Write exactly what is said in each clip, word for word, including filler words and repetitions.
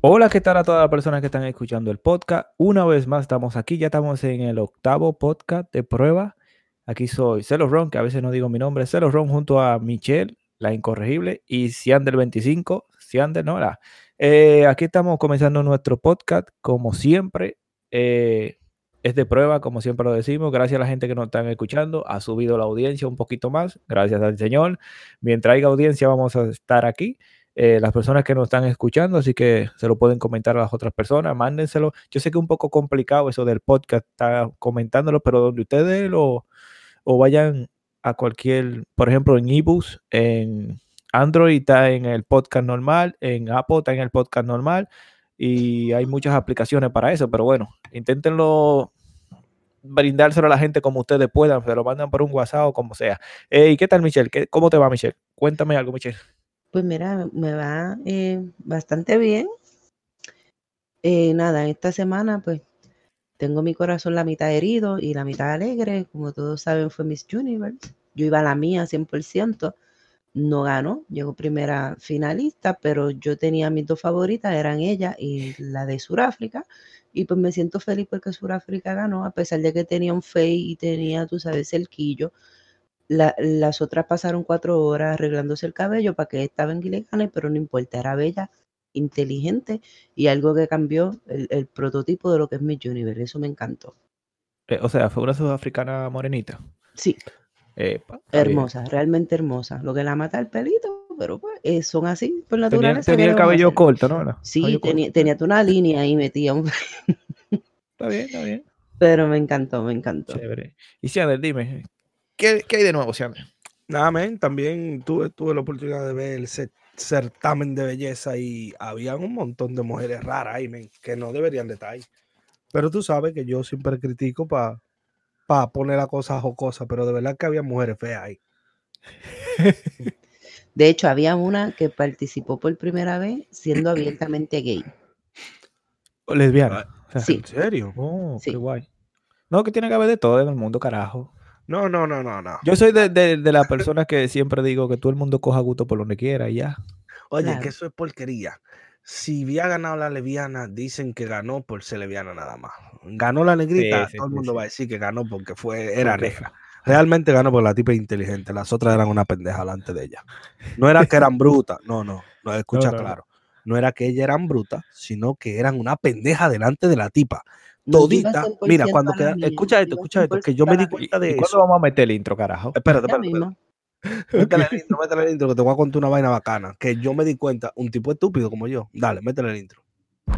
Hola, ¿qué tal a todas las personas que están escuchando el podcast? Una vez más estamos aquí, ya estamos en el octavo podcast de prueba. Aquí soy Celo Ron, que a veces no digo mi nombre, Celo Ron junto a Michelle, la incorregible, y Ciander veinticinco, Ciander, no, la. Eh, aquí estamos comenzando nuestro podcast, como siempre, eh, es de prueba, como siempre lo decimos, gracias a la gente que nos están escuchando, ha subido la audiencia un poquito más, gracias al Señor. Mientras haya audiencia vamos a estar aquí. Eh, las personas que nos están escuchando, así que se lo pueden comentar a las otras personas, mándenselo. Yo sé que es un poco complicado eso del podcast, está comentándolo, pero donde ustedes lo o vayan a cualquier, por ejemplo, en ebooks, en Android está en el podcast normal, en Apple está en el podcast normal y hay muchas aplicaciones para eso, pero bueno, inténtenlo brindárselo a la gente como ustedes puedan, se lo mandan por un WhatsApp o como sea. Eh, ¿Y qué tal, Michelle? ¿Qué, ¿Cómo te va, Michelle? Cuéntame algo, Michelle. Pues mira, me va eh, bastante bien. Eh, nada, esta semana pues tengo mi corazón la mitad herido y la mitad alegre. Como todos saben, fue Miss Universe. Yo iba a la mía cien por ciento. No ganó, llegó primera finalista, pero yo tenía mis dos favoritas, eran ella y la de Sudáfrica. Y pues me siento feliz porque Sudáfrica ganó, a pesar de que tenía un fey y tenía, tú sabes, el quillo. La, las otras pasaron cuatro horas arreglándose el cabello para que esta venga y le gane, pero no importa, era bella, inteligente y algo que cambió el, el prototipo de lo que es Miss Universe. Eso me encantó. Eh, o sea, fue una sudafricana morenita. Sí, Epa, está bien. hermosa, realmente hermosa. Lo que la mata el pelito, pero pues eh, son así, por Tenía, naturaleza. ¿Qué tenía le el vamos a cabello hacer? corto, ¿no? ¿Verdad? Sí, Cabello corto. tenía, tenía una línea ahí metida, Está bien, está bien. pero me encantó, me encantó. Chévere. Y Ciander, dime, ¿qué, ¿qué hay de nuevo, Ciander? Nada, men, también tuve, tuve la oportunidad de ver el cer- certamen de belleza y había un montón de mujeres raras ahí, men, que no deberían de estar ahí. Pero tú sabes que yo siempre critico para pa poner las cosas jocosas, pero de verdad que había mujeres feas ahí. De hecho, había una que participó por primera vez siendo abiertamente gay. Lesbiana. O sea, Sí. ¿En serio? Oh, Sí. qué guay. No, que tiene que haber de todo en el mundo, carajo. No, no, no, no, no. Yo soy de, de, de las personas que siempre digo que todo el mundo coja gusto por donde quiera y ya. Oye, Claro. que eso es porquería. Si había ganado la lesbiana, dicen que ganó por ser lesbiana nada más. Ganó la negrita, Sí, sí, todo el sí, mundo sí. va a decir que ganó porque fue, era Porque negra. Realmente ganó porque la tipa es inteligente. Las otras eran una pendeja delante de ella. No era que eran brutas, no, no, no, escucha No, no, no. claro. No era que ellas eran brutas, sino que eran una pendeja delante de la tipa. No, yo iba Todita, cien por mira, ciento cuando a la queda, mía, escucha esto, iba escucha esto, que yo cien por ciento me a di la cuenta ¿Y, de y cuándo eso. vamos a meter el intro, carajo? Espérate, Ya espérate, espérate. mismo. Métele el intro, métele el intro, que te voy a contar una vaina bacana. Que yo me di cuenta, un tipo estúpido como yo. Dale, métele el intro.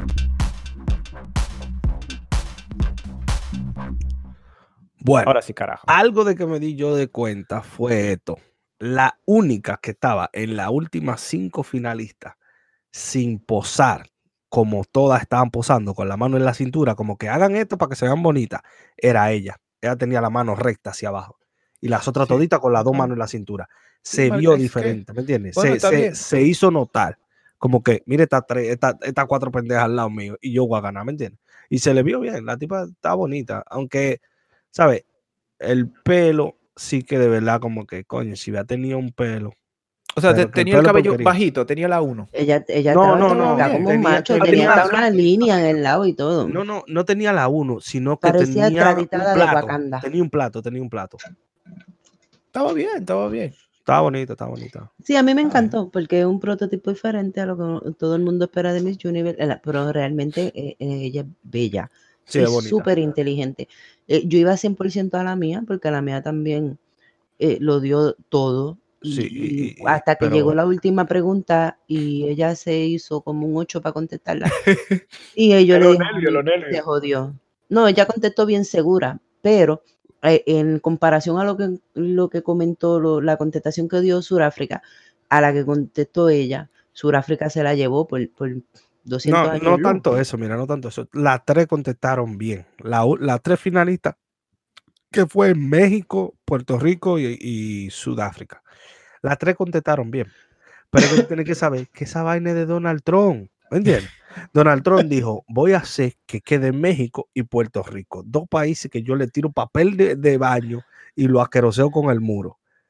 Bueno, Ahora sí, carajo. algo de que me di yo de cuenta fue esto. La única que estaba en las últimas cinco finalistas sin posar, como todas estaban posando, con la mano en la cintura, como que hagan esto para que se vean bonitas, era ella. Ella tenía la mano recta hacia abajo. Y las otras Sí, toditas con las dos claro. manos en la cintura. Sí, Se mal- vio es que- diferente, ¿me entiendes? Bueno, se, está se- bien. se hizo notar. Como que, mire, estas tres, estas estas cuatro pendejas al lado mío y yo voy a ganar, ¿me entiendes? Y se le vio bien, la tipa está bonita, aunque, ¿sabes? El pelo sí que de verdad como que, coño, si hubiera tenido un pelo. O sea, te- pero que tenía el pelo cabello porquería. bajito, tenía la uno. Ella, ella No, estaba no, estaba no, como un tenía- macho, tenía- tenía hasta tenía- una línea en el lado y todo. No, no, no tenía la uno, sino que Parecía tenía un extraditada de plato. Wakanda. Tenía un plato, tenía un plato. Estaba bien, estaba bien. Estaba bonita, estaba bonita. Sí, a mí me Ah, encantó porque es un prototipo diferente a lo que todo el mundo espera de Miss Universe, eh, pero realmente eh, eh, ella es bella. Sí, y es bonita. súper inteligente. Eh, yo iba cien por ciento a la mía porque la mía también eh, lo dio todo. Y, Sí, y y- y- hasta que pero- llegó la última pregunta y ella se hizo como un ocho para contestarla. Y ellos le Los dijeron, nervios, los nervios. se jodió. No, ella contestó bien segura, pero eh, en comparación a lo que, lo que comentó, lo- la contestación que dio Sudáfrica, a la que contestó ella, Sudáfrica se la llevó por, por doscientos no, años no luz. tanto eso, mira, no tanto eso. Las tres contestaron bien. La u- las tres finalistas, que fue México, Puerto Rico y, y Sudáfrica. Las tres contestaron bien. Pero es que tú tienes que saber que esa vaina es de Donald Trump. ¿Me entiendes? Donald Trump dijo, voy a hacer que quede México y Puerto Rico. Dos países que yo le tiro papel de, de baño y lo asqueroseo con el muro.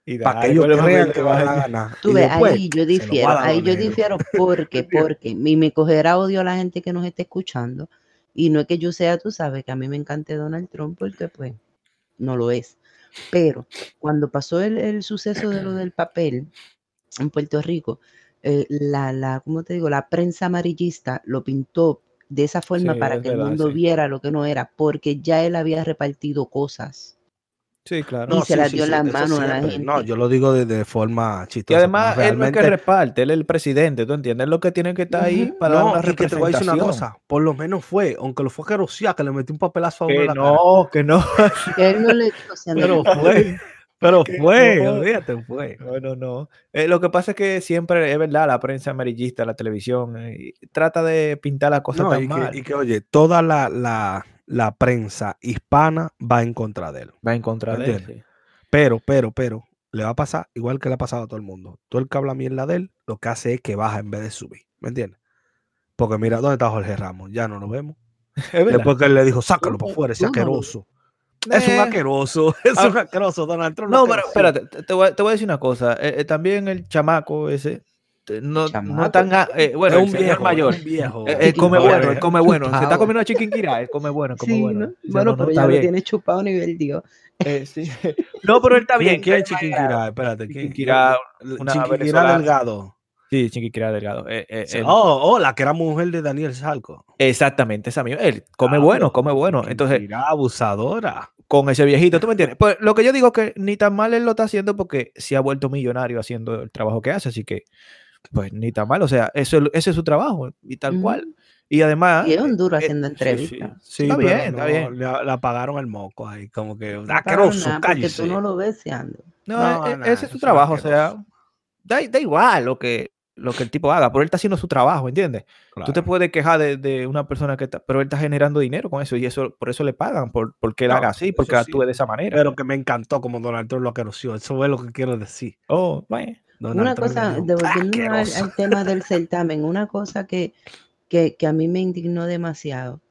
Y para que dale, ellos bueno, crean papel, que te van a vaya. ganar. Tú Y ves, después ahí yo se lo va difiero, a dar a ahí los yo negros. difiero porque, ¿Entiendes? porque mi me cogerá odio a la gente que nos esté escuchando. Y no es que yo sea, tú sabes, que a mí me encante Donald Trump, porque pues no lo es. Pero cuando pasó el, el suceso de lo del papel en Puerto Rico, eh, la, la, ¿cómo te digo? La prensa amarillista lo pintó de esa Sí, forma para es que el verdad, mundo sí. viera lo que no era, porque ya él había repartido cosas Sí, claro. y No, se sí, las sí, dio en sí, las eso manos a la siempre. No, gente. yo lo digo de, de forma Y chistosa, pero además, él no es que realmente. reparte, él es el presidente, ¿tú entiendes? Él lo que tiene que estar ahí Ujú. para dar No, una y que te voy a decir una representación. cosa, por lo menos fue, aunque lo fue a rociar, que le metió un papelazo a uno en Que la cara. no, que no. Que él no le dijo, se ande Pero con fue, cuidado. pero Que fue, no. olvídate, fue. No, no, no. Eh, lo que pasa es que siempre, es verdad, la prensa amarillista, la televisión, eh, trata de pintar las cosas No, tan y que, y mal. que oye, toda la, la, la prensa hispana va en contra de él. Va en contra ¿Me de él, entiendes? sí. Pero, pero, pero, le va a pasar igual que le ha pasado a todo el mundo. Todo el que habla mierda de él, lo que hace es que baja en vez de subir. ¿Me entiendes? Porque mira, ¿dónde está Jorge Ramos? Ya no lo vemos. Es verdad. Después que él le dijo, sácalo Tú para no- afuera, ese tú no lo ves. asqueroso. Es un Eh, asqueroso, es ah, un asqueroso. Donald Trump lo no, pero asqueroso. espérate, te, te voy, a- te voy a decir una cosa. eh, eh, también el chamaco ese, te- no, no Chamaco. tan, a- eh, bueno, Es el un señor viejo, mayor. es un viejo. eh, eh, come Chiquinquirá, bueno, él come bueno. Se está chupado. comiendo chiquinquirá, él come bueno, come Sí, bueno. ¿no? Dice, Bueno, no, no, pero está ya lo bien. tiene chupado nivel Dios. Eh, sí. No, pero él está ¿Quién, bien. quién él es es Chiquinquirá? malgrado. Espérate, ¿quién? Chiquinquirá, Yo- una Chiquinquirá venezolana. Delgado. Sí, Chiquinquirá Delgado. eh, eh, él- Oh, oh, la que era mujer de Daniel Salco. exactamente, esa misma. Él come Ah, bueno, pero come bueno. Entonces, Chiquinquirá abusadora. con ese viejito, ¿tú me entiendes? Pues lo que yo digo es que ni tan mal él lo está haciendo porque se ha vuelto millonario haciendo el trabajo que hace, así que, pues ni tan mal. O sea, eso, ese es su trabajo y tal Ujú. cual. Y además, Y es eh, un duro eh, haciendo sí, sí, entrevistas. Sí, está pero bien, está no, bien. le, le apagaron el moco ahí, como que No pagaron asqueroso, nada porque cállese. tú no lo ves se anda. No, No, e- e- no, ese es eso su es trabajo, o asqueroso. sea, da, da igual lo que, lo que el tipo haga, pero él está haciendo su trabajo, ¿entiendes? Tú te Claro. puedes quejar de, de una persona que está, pero él está generando dinero con eso y eso por eso le pagan, por, porque él No, haga así, porque eso sí. actúe de esa manera. Pero que me encantó como Donald Trump lo aqueroció. Eso es lo que quiero decir. Oh, bueno. Donald Una Trump le cosa, dijo, devolviéndonos al, asqueroso. al tema del certamen, una cosa que, que, que a mí me indignó demasiado.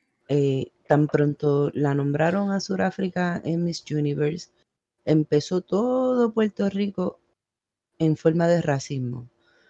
Eh, tan pronto la nombraron a Sudáfrica en Miss Universe, empezó todo Puerto Rico en forma de racismo.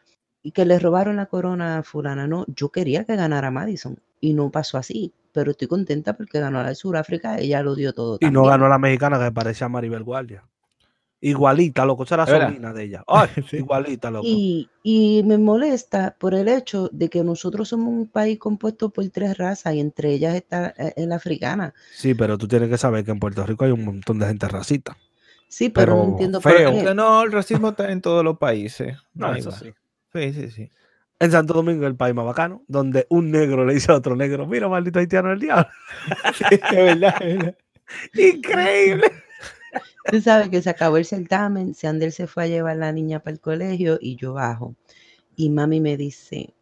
Y que le robaron la corona a fulana. No, yo quería que ganara Madison y no pasó así. Pero estoy contenta porque ganó la de Sudáfrica, ella lo dio todo Y también. no ganó la mexicana que parecía Maribel Guardia. Igualita, loco. Esa era ¿Es verdad? sobrina de ella. Ay, Sí. igualita, loco. Y, y me molesta por el hecho de que nosotros somos un país compuesto por tres razas y entre ellas está eh, la africana. Sí, pero tú tienes que saber que en Puerto Rico hay un montón de gente racista. Sí, pero, no Pero entiendo feo. por qué. Que no, el racismo está en todos los países. No, da eso igual. sí. Sí, sí, sí. En Santo Domingo, el país más bacano, donde un negro le dice a otro negro, mira, maldito haitiano del diablo. Sí, es verdad, es verdad. Increíble. Tú sabes que se acabó el certamen, Sander se fue a llevar a la niña para el colegio y yo bajo. Y mami me dice,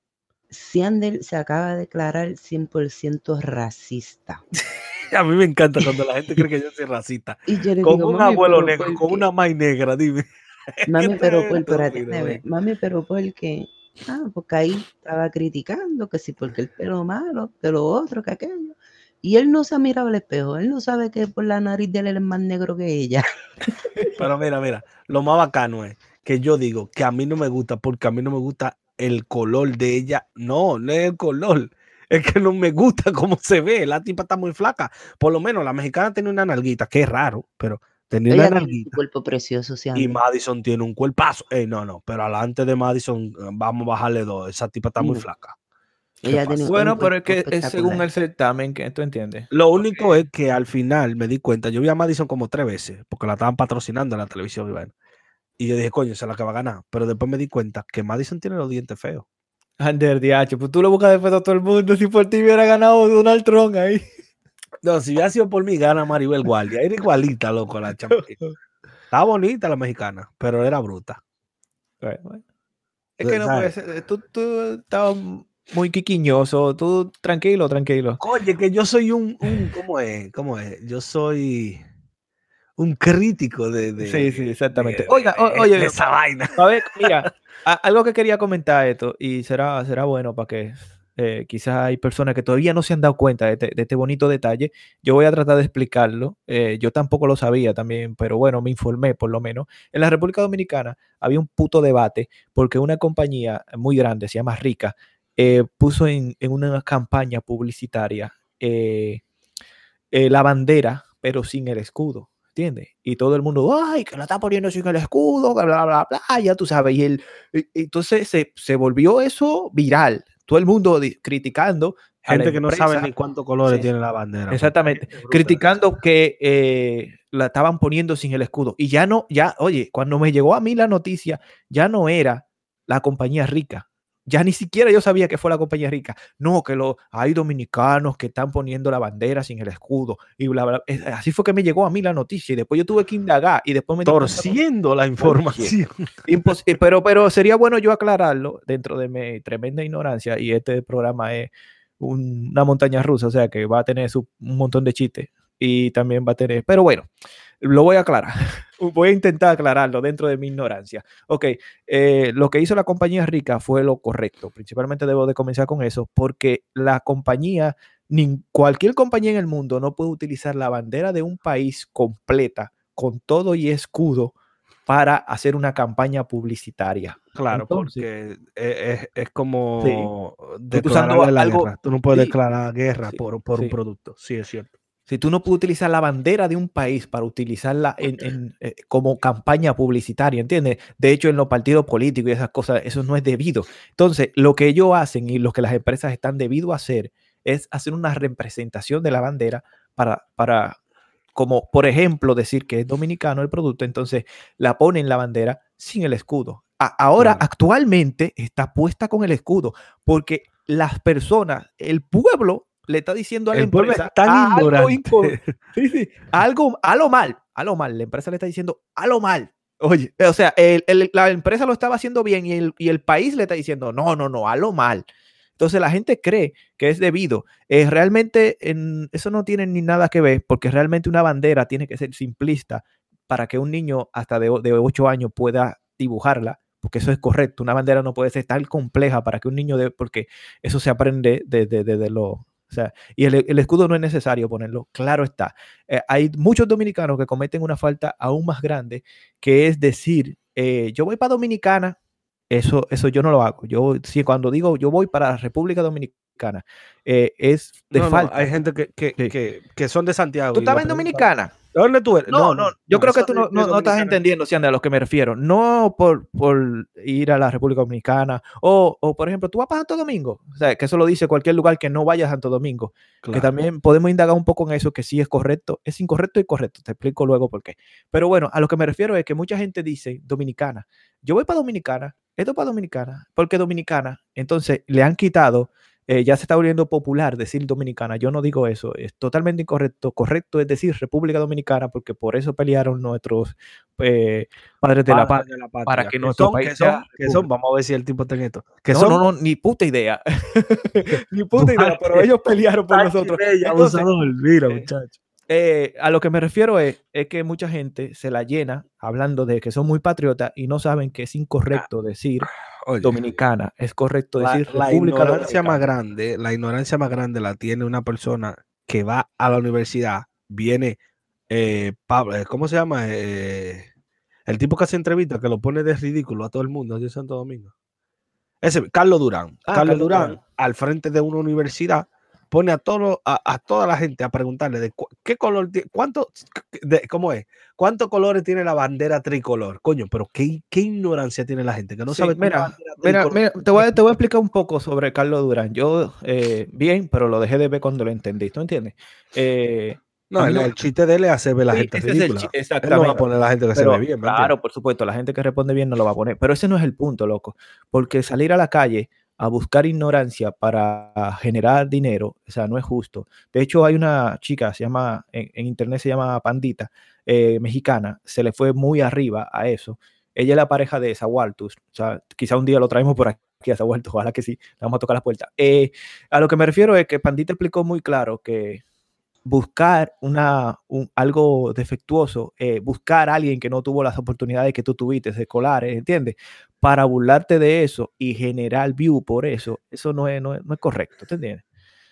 Sander se acaba de declarar cien por ciento racista. A mí me encanta cuando la gente cree que yo soy racista. Y yo le Con digo, un mami, abuelo pero negro, ¿por con qué? una maíz negra, dime. Mami, pero por, Esto pero es atiéndeme, estúpido, güey. mami, pero por qué. Ah, porque ahí estaba criticando que sí, porque el pelo malo, que lo otro, que aquello. Y él no se ha mirado al espejo, él no sabe que por la nariz de él es más negro que ella. Pero mira, mira, lo más bacano es que yo digo que a mí no me gusta porque a mí no me gusta el color de ella. No, no es el color. Es que no me gusta cómo se ve. La tipa está muy flaca. Por lo menos la mexicana tiene una nalguita, que es raro, pero tenía una Ella tiene su nalguita. cuerpo precioso, sí, Y Andrés. Madison tiene un cuerpazo. Eh, no, no, pero adelante de Madison vamos a bajarle dos. Esa tipa está muy No. flaca. ¿Qué Ella pasa? tiene un Bueno, pero es cuerpo que es según espectacular. el certamen que tú entiendes. Lo único es que al final me di cuenta, yo vi a Madison como tres veces, porque la estaban patrocinando en la televisión y bueno. Y yo dije, coño, esa es la que va a ganar. Pero después me di cuenta que Madison tiene los dientes feos. Ander, D H, pues tú lo buscas después a todo el mundo. Si por ti hubiera ganado Donald Trump ahí. No, si hubiera sido por mí, gana Maribel Guardia. Era igualita, loco, la chamaquita. Estaba bonita la mexicana, pero era bruta. Bueno, bueno. Es que no ¿Sabes? puede ser. Tú, tú estabas muy quiquiñoso. Tú tranquilo, tranquilo. Oye, que yo soy un, un ¿cómo es? ¿Cómo es? Yo soy un crítico de, de, Sí, sí, exactamente. de- Oiga, o- de- oye, de esa vaina. a ver, mira, a- algo que quería comentar esto y será, será bueno para que Eh, quizás hay personas que todavía no se han dado cuenta de este, de este bonito detalle. Yo voy a tratar de explicarlo. Eh, yo tampoco lo sabía también, pero bueno, me informé por lo menos. En la República Dominicana había un puto debate porque una compañía muy grande, se llama Rica, eh, puso en, en una campaña publicitaria eh, eh, la bandera, pero sin el escudo. ¿Entiendes? Y todo el mundo, ay, que la está poniendo sin el escudo, bla, bla, bla, bla, ya tú sabes. Y él, entonces se, se volvió eso viral. Todo el mundo di, criticando. Gente que no sabe ni cuántos colores sí, tiene la bandera. Exactamente. Criticando que eh, la estaban poniendo sin el escudo. Y ya no, ya, oye, cuando me llegó a mí la noticia, ya no era la compañía Rica. Ya ni siquiera yo sabía que fue la compañía Rica. No, que lo, hay dominicanos que están poniendo la bandera sin el escudo. Y bla, bla. Así fue que me llegó a mí la noticia. Y después yo tuve que indagar. Y después me torciendo la información. Impos pero, pero sería bueno yo aclararlo dentro de mi tremenda ignorancia. Y este programa es un, una montaña rusa. O sea que va a tener su, un montón de chistes. Y también va a tener. Pero bueno, lo voy a aclarar. Voy a intentar aclararlo dentro de mi ignorancia. Ok, eh, lo que hizo la compañía Rica fue lo correcto. Principalmente debo de comenzar con eso, porque la compañía, ni cualquier compañía en el mundo no puede utilizar la bandera de un país completa, con todo y escudo, para hacer una campaña publicitaria. Claro, Entonces, porque es, es como sí, declarar la algo, guerra. Tú no puedes sí, declarar guerra sí, por, por sí. un producto. Sí, es cierto. Si tú no puedes utilizar la bandera de un país para utilizarla en, en, eh, como campaña publicitaria, ¿entiendes? De hecho, en los partidos políticos y esas cosas, eso no es debido. Entonces, lo que ellos hacen y lo que las empresas están debido a hacer es hacer una representación de la bandera para, para, como por ejemplo, decir que es dominicano el producto, entonces la ponen la bandera sin el escudo. A, ahora, claro. Actualmente, está puesta con el escudo porque las personas, el pueblo, le está diciendo a la el empresa es tan a ignorante. Algo, sí, sí, algo a lo mal, a lo mal. La empresa le está diciendo a lo mal. Oye, o sea, el, el, la empresa lo estaba haciendo bien y el, y el país le está diciendo no, no, no, a lo mal. Entonces la gente cree que es debido. Eh, realmente en, eso no tiene ni nada que ver porque realmente una bandera tiene que ser simplista para que un niño hasta de, de ocho años pueda dibujarla. Porque eso es correcto. Una bandera no puede ser tan compleja para que un niño de, porque eso se aprende desde de, de, de lo, o sea, y el, el, escudo no es necesario ponerlo, claro está. Eh, hay muchos dominicanos que cometen una falta aún más grande, que es decir, eh, yo voy para Dominicana, eso, eso yo no lo hago. Yo, sí, cuando digo yo voy para la República Dominicana, eh, es de no, falta. No, hay gente que, que, sí. que, que son de Santiago. ¿Tú estabas en Dominicana? ¿De dónde tú eres? No, no, no yo no, creo que tú no, no, no estás entendiendo, Cianda, a lo que me refiero. No por, por ir a la República Dominicana o, o, por ejemplo, tú vas para Santo Domingo. O sea, que eso lo dice cualquier lugar que no vaya a Santo Domingo. Claro. Que también podemos indagar un poco en eso, que sí es correcto. Es incorrecto y correcto. Te explico luego por qué. Pero bueno, a lo que me refiero es que mucha gente dice Dominicana. Yo voy para Dominicana. Esto es para Dominicana. Porque Dominicana, entonces, le han quitado... Eh, ya se está volviendo popular decir dominicana. Yo no digo eso, es totalmente incorrecto. Correcto es decir República Dominicana, porque por eso pelearon nuestros eh, padres de, Padre la patria, de la patria, para que nuestro son, país que sea son, que son, vamos a ver si el tipo está en esto. Que no, son, no, no, ni puta idea. Ni puta idea, pero ellos pelearon por nosotros. Entonces, abusador, mira, eh, muchacho. Eh, a lo que me refiero es, es que mucha gente se la llena hablando de que son muy patriotas y no saben que es incorrecto decir Oye, dominicana, es correcto decir la, República la ignorancia Dominicana. más grande, la ignorancia más grande la tiene una persona que va a la universidad, viene, eh, Pablo, ¿cómo se llama? Eh, el tipo que hace entrevistas, que lo pone de ridículo a todo el mundo de Santo Domingo. Ese, Carlos Durán. Ah, Carlos, Carlos Durán, Durán, al frente de una universidad, pone a todo a, a toda la gente a preguntarle de cu qué color tiene, cuánto, de, cómo es, cuántos colores tiene la bandera tricolor, coño, pero qué, qué ignorancia tiene la gente que no sí, sabe. Mira, mira, mira, te voy, a, te voy a explicar un poco sobre Carlos Durán. Yo eh, bien, pero lo dejé de ver cuando lo entendí, ¿tú entiendes? Eh, no, el, no, el chiste de él es hacer ver la sí, gente ese ridícula. Es el exactamente. Él no va a poner a la gente que pero, se ve bien. Claro, entiendes? Por supuesto, la gente que responde bien no lo va a poner, pero ese no es el punto, loco, porque salir a la calle a buscar ignorancia para generar dinero, o sea, no es justo. De hecho, hay una chica, se llama, en, en internet se llama Pandita, eh, mexicana, se le fue muy arriba a eso. Ella es la pareja de Zahualtus, o sea, quizá un día lo traemos por aquí a Zahualtus, ojalá que sí, le vamos a tocar la puerta. Eh, a lo que me refiero es que Pandita explicó muy claro que buscar una, un, algo defectuoso, eh, buscar a alguien que no tuvo las oportunidades que tú tuviste, escolares, ¿entiendes? Para burlarte de eso y generar view por eso, eso no es, no es, no es correcto, ¿te entiendes?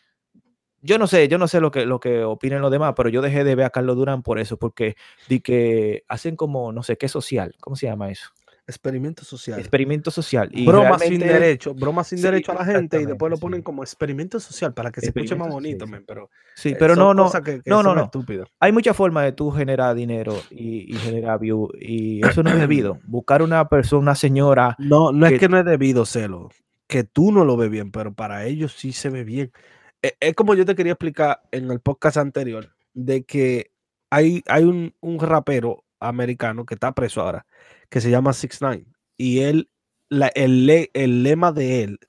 Yo no sé, yo no sé lo que, lo que opinen los demás, pero yo dejé de ver a Carlos Durán por eso, porque di que hacen como, no sé, qué social, ¿cómo se llama eso? Experimento social. Experimento social. Y broma sin realmente, derecho, broma sin sí, derecho a la gente y después lo exactamente, ponen sí. como experimento social para que se escuche más Experimento bonito, social, sí. men, pero, Sí, eh, pero son no, no, cosas que, que no, no, son no. estúpidas. Hay muchas formas de tú generar dinero y, y generar view, y eso no es debido. Buscar una persona, una señora. No, no es que, que no es debido, Celo, que tú no lo ves bien, pero para ellos sí se ve bien. Es, es como yo te quería explicar en el podcast anterior, de que hay, hay un, un rapero americano que está preso ahora, que se llama six ix-Nine, y él, la, el, le- el lema de él,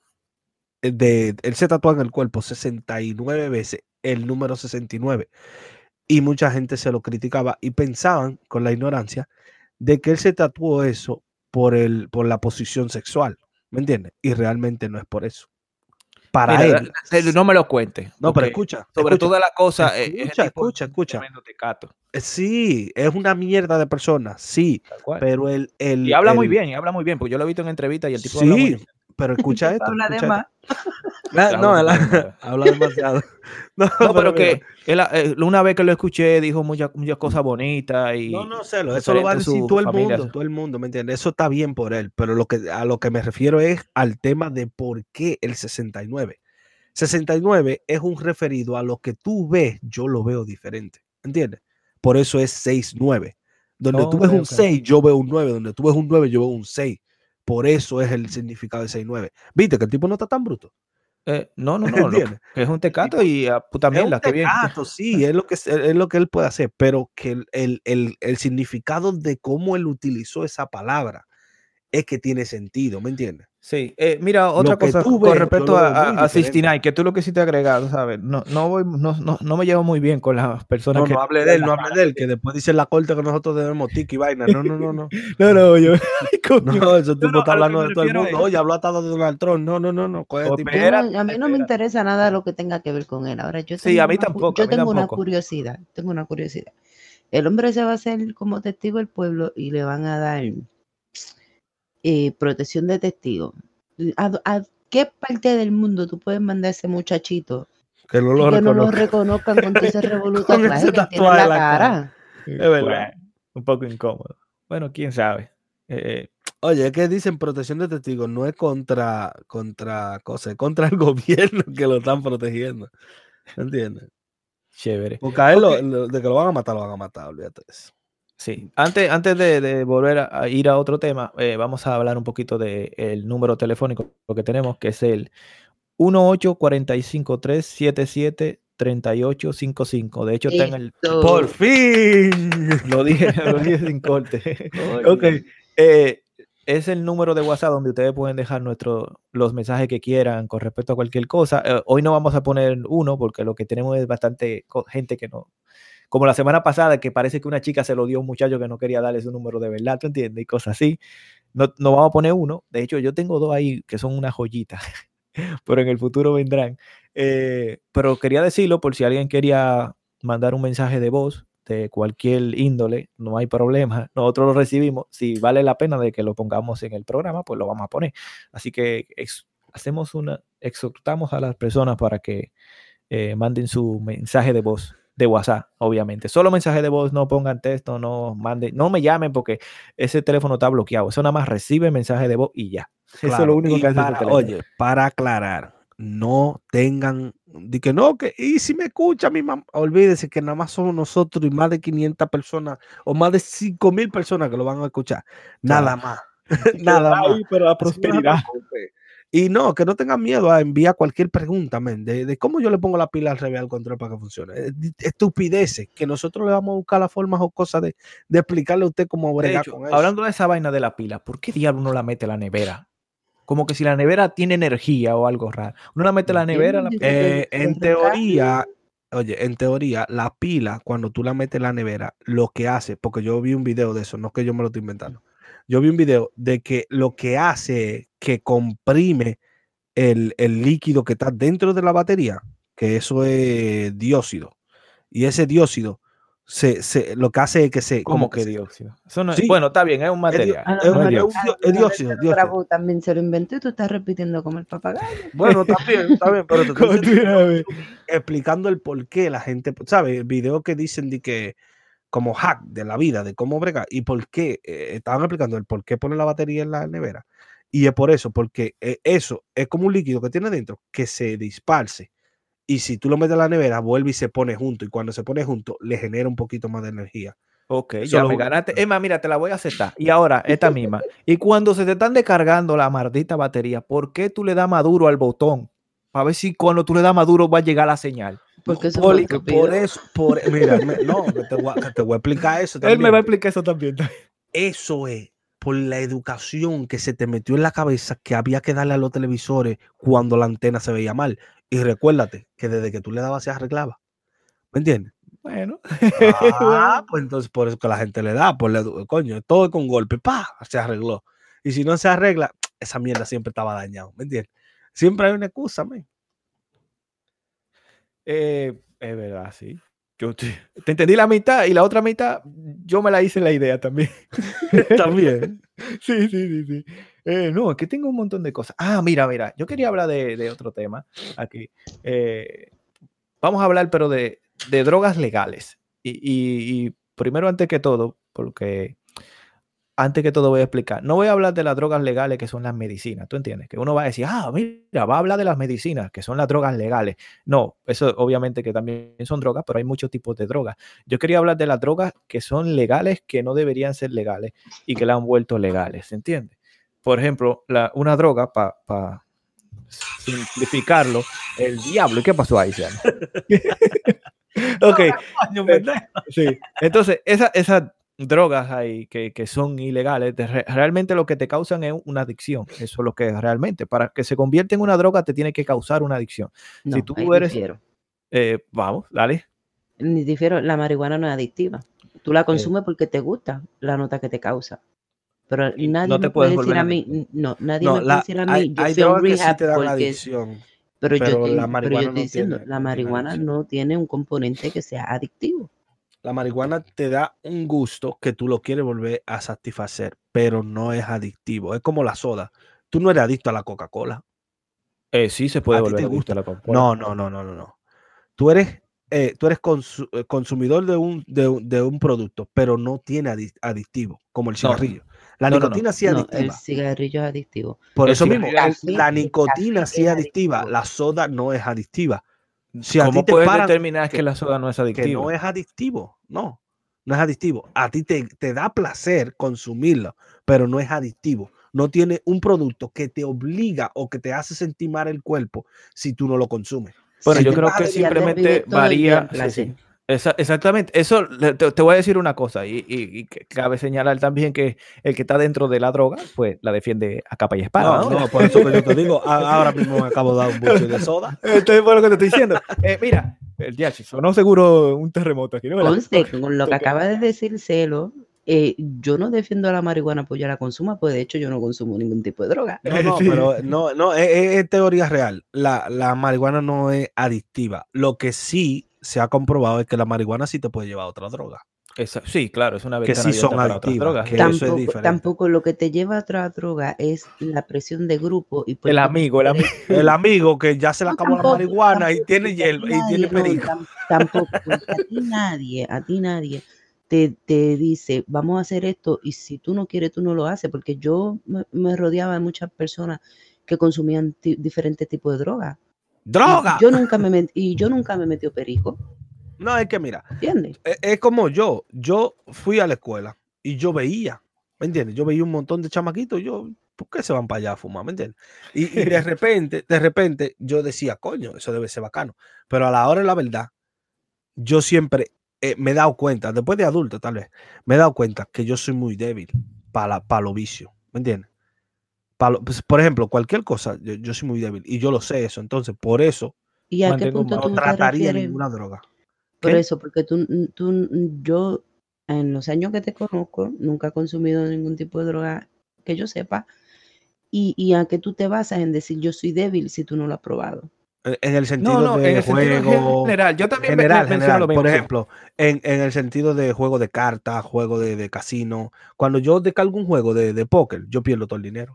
de, él se tatúa en el cuerpo sesenta y nueve veces el número sesenta y nueve, y mucha gente se lo criticaba y pensaban, con la ignorancia, de que él se tatuó eso por, el, por la posición sexual, ¿me entiendes? Y realmente no es por eso. Para mira, él. no me lo cuentes. No, pero escucha. Sobre escucha, todas las cosas, ese escucha, tipo escucha, es un escucha. tremendo tecato. Sí, es una mierda de persona, sí, Tal cual. pero el... el y habla el, muy bien, y habla muy bien, porque yo lo he visto en entrevistas y el tipo sí, habla muy bien. pero escucha esto. Habla de Escucha más. Ah, no, habla, él, habla demasiado. No, no, pero, pero mira, que él, eh, una vez que lo escuché dijo muchas, muchas cosas bonitas y no, no, Celo, eso lo va a referente a decir su todo el familia. mundo, todo el mundo, ¿me entiendes? Eso está bien por él, pero lo que, a lo que me refiero es al tema de por qué el sesenta y nueve. sesenta y nueve es un referido a lo que tú ves, yo lo veo diferente, ¿entiendes? Por eso es seis nueve. Donde Oh, tú ves okay, un okay. seis, yo veo un nueve. Donde tú ves un nueve, yo veo un seis. Por eso es el significado de seis nueve. ¿Viste que el tipo no está tan bruto? Eh, no, no, no, lo que, ¿Entiendes? que es un El tecato tipo y a puta es un mierda, qué bien. tecato, sí, es lo que, es, es lo que él puede hacer, pero que el, el, el, el significado de cómo él utilizó esa palabra es que tiene sentido, ¿me entiendes? Sí, eh, mira, Lo otra que cosa tú con ves, yo respecto lo a, veo a, muy a sesenta y diferente. nueve, que tú lo quisiste agregar, ¿sabes? No, no, voy, no, no, no me llevo muy bien con las personas No, que... no hable de él, no hable de él, que después dice en la corte que nosotros debemos tic y vaina. No, no, no, no. no, no, yo... Ay, coño. No, ese No, tipo no, está a lo que hablando me de todo el refiero mundo. es... Oye, habló hasta de Donald Trump. No, no, no, no. ¿Cuál es el tipo? Yo no, Espérate, a mí no me espérate. interesa nada lo que tenga que ver con él. Ahora, yo Sí, a tengo mí una, cu- tampoco, a yo mí tengo una tampoco. curiosidad, tengo una curiosidad. El hombre se va a hacer como testigo del pueblo y le van a dar eh, protección de testigo. ¿A, a qué parte del mundo tú puedes mandar a ese muchachito Que no y lo que no lo reconozca. reconozcan con todo ese revoluta Con ese clase que él tiene en tatuaje la en la cara. cara? Es verdad. Bueno, un poco incómodo. Bueno, quién sabe. Eh, Oye, es que dicen protección de testigos, no es contra, contra cosas, es contra el gobierno que lo están protegiendo. ¿Entiendes? chévere. Porque a él Ok. lo, lo- de que lo van a matar, lo van a matar, olvídate de eso. Sí, antes, antes de, de volver a, a ir a otro tema, eh, vamos a hablar un poquito del número telefónico que tenemos, que es el uno ocho cuatro cinco tres siete siete tres ocho cinco cinco. De hecho, está en el... ¡Por Esto. fin! Lo dije, lo dije sin corte. Oye. Ok. eh, es el número de WhatsApp donde ustedes pueden dejar nuestro, los mensajes que quieran con respecto a cualquier cosa. Eh, hoy no vamos a poner uno porque lo que tenemos es bastante co- gente que no... Como la semana pasada, que parece que una chica se lo dio a un muchacho que no quería darle su número de verdad, ¿tú entiendes? Y cosas así. No, no vamos a poner uno. De hecho, yo tengo dos ahí que son una joyita, pero en el futuro vendrán. Eh, pero quería decirlo por si alguien quería mandar un mensaje de voz de cualquier índole, no hay problema. Nosotros lo recibimos. Si vale la pena de que lo pongamos en el programa, pues lo vamos a poner. Así que ex, hacemos una, exhortamos a las personas para que eh, manden su mensaje de voz de WhatsApp, obviamente. Solo mensaje de voz, no pongan texto, no manden, no me llamen porque ese teléfono está bloqueado. Eso nada más recibe mensaje de voz y ya. Eso es lo Claro, único y que hace ese para, teléfono. oye, para aclarar, no tengan, de que no, que, y si me escucha mi mamá, olvídese que nada más somos nosotros y más de quinientas personas o más de cinco mil personas que lo van a escuchar, nada Claro. más, Y nada quedará más. ahí para la Así que no se prosperidad. preocupe. Y no, que no tengan miedo a enviar cualquier pregunta, men, de, de cómo yo le pongo la pila al revés al control para que funcione. Eh, Estupideces, que nosotros le vamos a buscar las formas o cosas de, de explicarle a usted cómo De bregar hecho, con eso. hablando de esa vaina de la pila, ¿por qué diablo uno la mete en la nevera? Como que si la nevera tiene energía o algo raro. Uno la mete en la nevera. La... Eh, en teoría, oye, en teoría, la pila, cuando tú la metes en la nevera, lo que hace, porque yo vi un video de eso, no es que yo me lo estoy inventando. Yo vi un video de que lo que hace es que comprime el, el líquido que está dentro de la batería, que eso es dióxido. Y ese dióxido se, se, lo que hace es que se... ¿Cómo como que se- dióxido? Eso no es- Sí. bueno, está bien, es un es, di- material. A lo es un- No es mejor, es un dióxido. a dio- lo es mejor dióxido, el dióxido. bravo también se lo inventó y tú estás repitiendo como el papagayo. Bueno, también, está bien, pero te estoy Como tú diciendo- sabes. explicando el por qué la gente, ¿sabes? Videos que dicen de que como hack de la vida, de cómo bregar y por qué, eh, estaban explicando el por qué ponen la batería en la nevera. Y es por eso, porque eh, eso es como un líquido que tiene dentro que se disparce. Y si tú lo metes en la nevera, vuelve y se pone junto. Y cuando se pone junto, le genera un poquito más de energía. Ok, Eso ya es lo me único. ganaste. Es más, mira, te la voy a aceptar. Y ahora, esta misma. Y cuando se te están descargando la maldita batería, ¿por qué tú le das maduro al botón? Para ver si cuando tú le das maduro va a llegar la señal. Porque eso Por, es estúpido. por eso, por, mira, me- no, que te, voy a, que te voy a explicar eso Él también. me va a explicar eso también. Eso es por la educación que se te metió en la cabeza que había que darle a los televisores cuando la antena se veía mal. Y recuérdate que desde que tú le dabas se arreglaba. ¿Me entiendes? Bueno. Ah, pues entonces por eso que la gente le da, por la edu- coño, todo con golpe, pa, se arregló. Y si no se arregla, esa mierda siempre estaba dañada, ¿me entiendes? Siempre hay una excusa, man. Eh, es verdad, sí. Yo te, te entendí la mitad y la otra mitad yo me la hice la idea también. También. Sí, sí, sí, sí. Eh, no, es que tengo un montón de cosas. Ah, mira, mira, yo quería hablar de, de otro tema aquí. Eh, vamos a hablar, pero de, de drogas legales. Y, y- y primero, antes que todo, porque antes que todo voy a explicar, no voy a hablar de las drogas legales que son las medicinas, ¿tú entiendes? Que uno va a decir, ah, mira, va a hablar de las medicinas, que son las drogas legales. No, eso obviamente que también son drogas, pero hay muchos tipos de drogas. Yo quería hablar de las drogas que son legales, que no deberían ser legales y que la han vuelto legales, ¿entiendes? Por ejemplo, la, una droga, para simplificarlo, el diablo. ¿Y qué pasó ahí, Sean? Ok. Coño, eh, pendejo. sí. Entonces, esa, esas drogas ahí que, que son ilegales, de re- realmente lo que te causan es una adicción. Eso es lo que es realmente. Para que se convierta en una droga, te tiene que causar una adicción. No, Si tú ahí eres, difiero. eh, vamos, dale. Ni difiero, la marihuana no es adictiva. Tú Eh. la consumes porque te gusta la nota que te causa. Pero Y nadie no te me puede puedes decir volver a mí, adicto. no, nadie No, me puede la, decir a hay, mí, yo hay fui a un drogas que sí rehab te dan porque es, adicción, pero yo pero estoy, la pero yo marihuana estoy no diciendo, tiene, la no tiene marihuana adicción. no tiene un componente que sea adictivo. La marihuana te da un gusto que tú lo quieres volver a satisfacer, pero no es adictivo. Es como la soda. Tú no eres adicto a la Coca-Cola. Eh, sí se puede A ti volver te adicto gusta. a la Coca-Cola. No, no, no, no, no, no. Tú eres, eh, tú eres consu- eh, consumidor de un, de, un- de un producto, pero no tiene adi- adictivo, como el No, cigarrillo. La no, no, no. nicotina sí es No, el adictiva. cigarrillo es adictivo. Por El eso mismo, cigarrillo el- es Café, la el nicotina café sí es es adictiva. adictivo. La soda no es adictiva. Si a ti ¿Cómo te puedes paran determinar que que, la soda no es que adictiva? no es adictivo, no, no es adictivo. A ti te, te da placer consumirlo, pero no es adictivo. No tiene un producto que te obliga o que te hace sentir mal el cuerpo si tú no lo consumes. Bueno, Si yo tú creo vas a que decir, Ya te pide simplemente todo el día en varía. Sí, placer. sí. Esa- exactamente. Eso le- te, te voy a decir una cosa, y, y- y que cabe señalar también que el que está dentro de la droga, pues la defiende a capa y espada, no, ¿no? no, por eso que yo te digo, a- ahora mismo me acabo de dar un buche de soda. Esto es por lo que te estoy diciendo. Eh, mira, el D H sonó seguro un terremoto aquí, ¿no? ¿Verdad? Conste, Ok, con lo que ok. acaba de decir Celo, eh, yo no defiendo la marihuana pues yo la consuma, pues de hecho yo no consumo ningún tipo de droga. No, no, Sí. pero no, no, es, es- es teoría real. La, la marihuana no es adictiva. Lo que sí se ha comprobado es que la marihuana sí te puede llevar a otra droga. Esa- sí, claro, es una Que ventana sí son abierta para otras adictivas, drogas. que sí. eso es Tampoco, diferente. tampoco lo que te lleva a otra droga es la presión de grupo y pues El tú amigo, el amigo. puedes- El amigo que ya se le No, acabó la tampoco, marihuana y tampoco, tiene porque a ti hierba y tiene nadie, no, perico. tam- tampoco, porque a ti nadie, a ti nadie te, te dice, vamos a hacer esto, y si tú no quieres, tú no lo haces, porque yo me, me rodeaba de muchas personas que consumían ti- diferentes tipos de drogas. Y ¡Droga! yo nunca me met- y yo nunca me metió perico, No, es que mira, ¿entiendes? es, es como yo. Yo fui a la escuela y yo veía, ¿me entiendes? Yo veía un montón de chamaquitos. y Yo, ¿por qué se van para allá a fumar? ¿Me entiendes? Y, y de repente, de repente, yo decía, coño, eso debe ser bacano. Pero a la hora de la verdad, yo siempre eh, me he dado cuenta, después de adulto tal vez, me he dado cuenta que yo soy muy débil para para los vicios, ¿me entiendes? Para lo- pues, por ejemplo, cualquier cosa, yo, yo soy muy débil y yo lo sé eso. Entonces, por eso ¿Y a qué Mantengo punto más- tú no te trataría refieres? ninguna droga. Por ¿Qué? eso, porque tú, tú, yo, en los años que te conozco, nunca he consumido ningún tipo de droga que yo sepa. Y, y a qué tú te basas en decir yo soy débil si tú no lo has probado. En el No, sentido no, en de el sentido juego general. Yo también me- general, me- menciono lo general. mismo. Por Sí. ejemplo, en, en el sentido de juego de cartas, juego de, de casino. Cuando yo descargo un juego de, de póker, yo pierdo todo el dinero.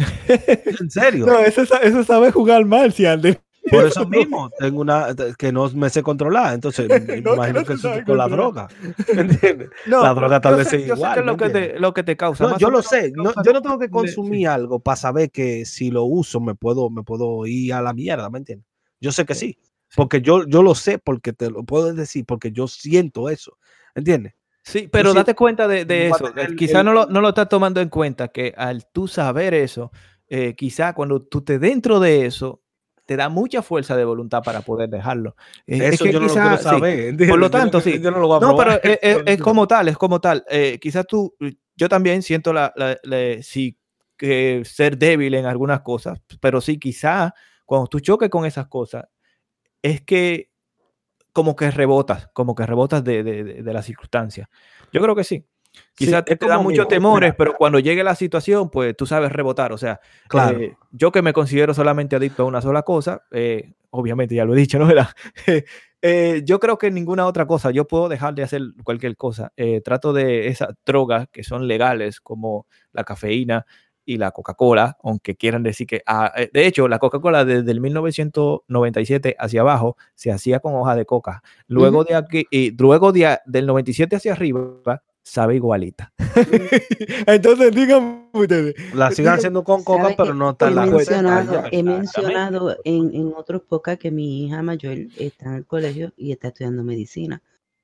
En serio. No, eso, sa- eso sabe jugar mal, si Andy. Por eso mismo, tengo una que no me sé controlar. Entonces, me No, que imagino no que se eso es sabe con la controlar. droga. ¿Me entiendes? La No, droga tal yo vez sé, es yo sé que igual, es ¿me lo que entiendes? te, lo que te causa. No, Más yo o lo menos sé. te No, causa yo no lo tengo que de- consumir sí, algo para saber que si lo uso me puedo, me puedo ir a la mierda, ¿me entiendes? Yo sé que sí, sí. sí. Porque yo, yo lo sé, porque te lo puedo decir, porque yo siento eso. ¿Entiendes? Sí, Yo pero siento date cuenta de, que de voy a eso. tener el, Quizá el- no lo, no lo estás tomando en cuenta, que al tú saber eso, eh, quizá cuando tú te dentro de eso, te da mucha fuerza de voluntad para poder dejarlo. Eh, es eso que yo no lo quiero quizá, sí. saber, Por lo ¿entiendes? Yo no, tanto, sí. yo no lo voy a No, probar. pero es, es- Yo no es quiero- como tal, es como tal. Eh, quizás tú, yo también siento la, la- la- sí, que ser débil en algunas cosas, pero sí, quizá cuando tú choques con esas cosas, es que como que rebotas, como que rebotas de, de, de, de las circunstancias. Yo creo que sí. Sí, Quizás es te da como, muchos mira, temores, mira, pero cuando llegue la situación, pues tú sabes rebotar. O sea, claro. eh, yo que me considero solamente adicto a una sola cosa, eh, obviamente ya lo he dicho, ¿no? ¿Verdad? Eh, yo creo que ninguna otra cosa, yo puedo dejar de hacer cualquier cosa. Eh, trato de esas drogas que son legales, como la cafeína y la Coca-Cola, aunque quieran decir que, ah, eh, de hecho, la Coca-Cola desde el mil novecientos noventa y siete hacia abajo se hacía con hoja de coca. Luego Ujú. de aquí, y luego de, a- del noventa y siete hacia arriba, sabe igualita. Entonces, díganme ustedes, La siguen díganme, haciendo con coca, Sabes pero que no está he en la por supuesto, receta mencionado, ya. he exactamente, mencionado por en, supuesto. en otros podcasts que mi hija mayor está en el colegio y está estudiando medicina.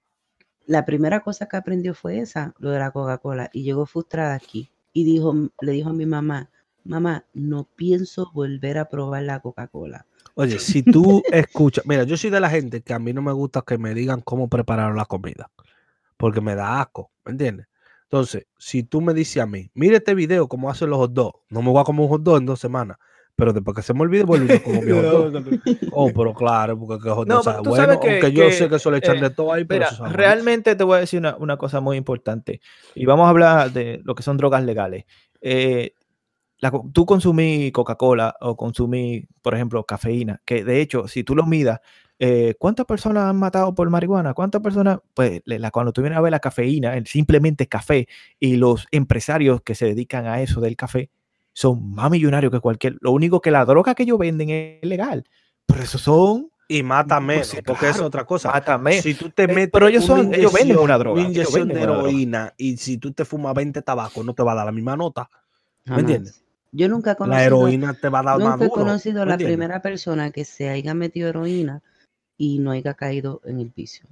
La primera cosa que aprendió fue esa, lo de la Coca-Cola, y llegó frustrada aquí y dijo, le dijo a mi mamá, mamá, no pienso volver a probar la Coca-Cola. Oye, si tú escuchas, mira, yo soy de la gente que a mí no me gusta que me digan cómo preparar la comida, porque me da asco, ¿me entiendes? Entonces, si tú me dices a mí, mire este video cómo hacen los hot dogs, no me voy a comer un hot dog en dos semanas, pero después que se me olvide, vuelvo y me como mi hot dog. Oh, pero claro, porque el hot dog No, pero sabe tú bueno, sabes que, aunque yo sé que que eso le echan eh, de todo ahí, pero eso mira, sabe buenísimo. realmente te voy a decir una, una cosa muy importante. Y vamos a hablar de lo que son drogas legales. Eh, la co- tú consumís Coca-Cola o consumís, por ejemplo, cafeína, que de hecho, si tú lo midas, eh, ¿cuántas personas han matado por marihuana? ¿Cuántas personas? Pues le- la- cuando tú vienes a ver la cafeína, el simplemente café, y los empresarios que se dedican a eso del café son más millonarios que cualquier. Lo único que la droga que ellos venden es legal. Pero eso son, Y mata pues menos, sí, porque es claro, otra cosa. mátame. Si tú te Eh, metes pero ellos una son, ellos venden una inyección, una droga, ellos inyección venden de una droga. heroína y si tú te fumas veinte tabacos, no te va a dar la misma nota, ¿me entiendes? Jamás. Yo nunca he La conocido, heroína te va a dar más nunca he duro, conocido a ¿me la entiendes? primera persona que se haya metido heroína y no haya caído en el vicio.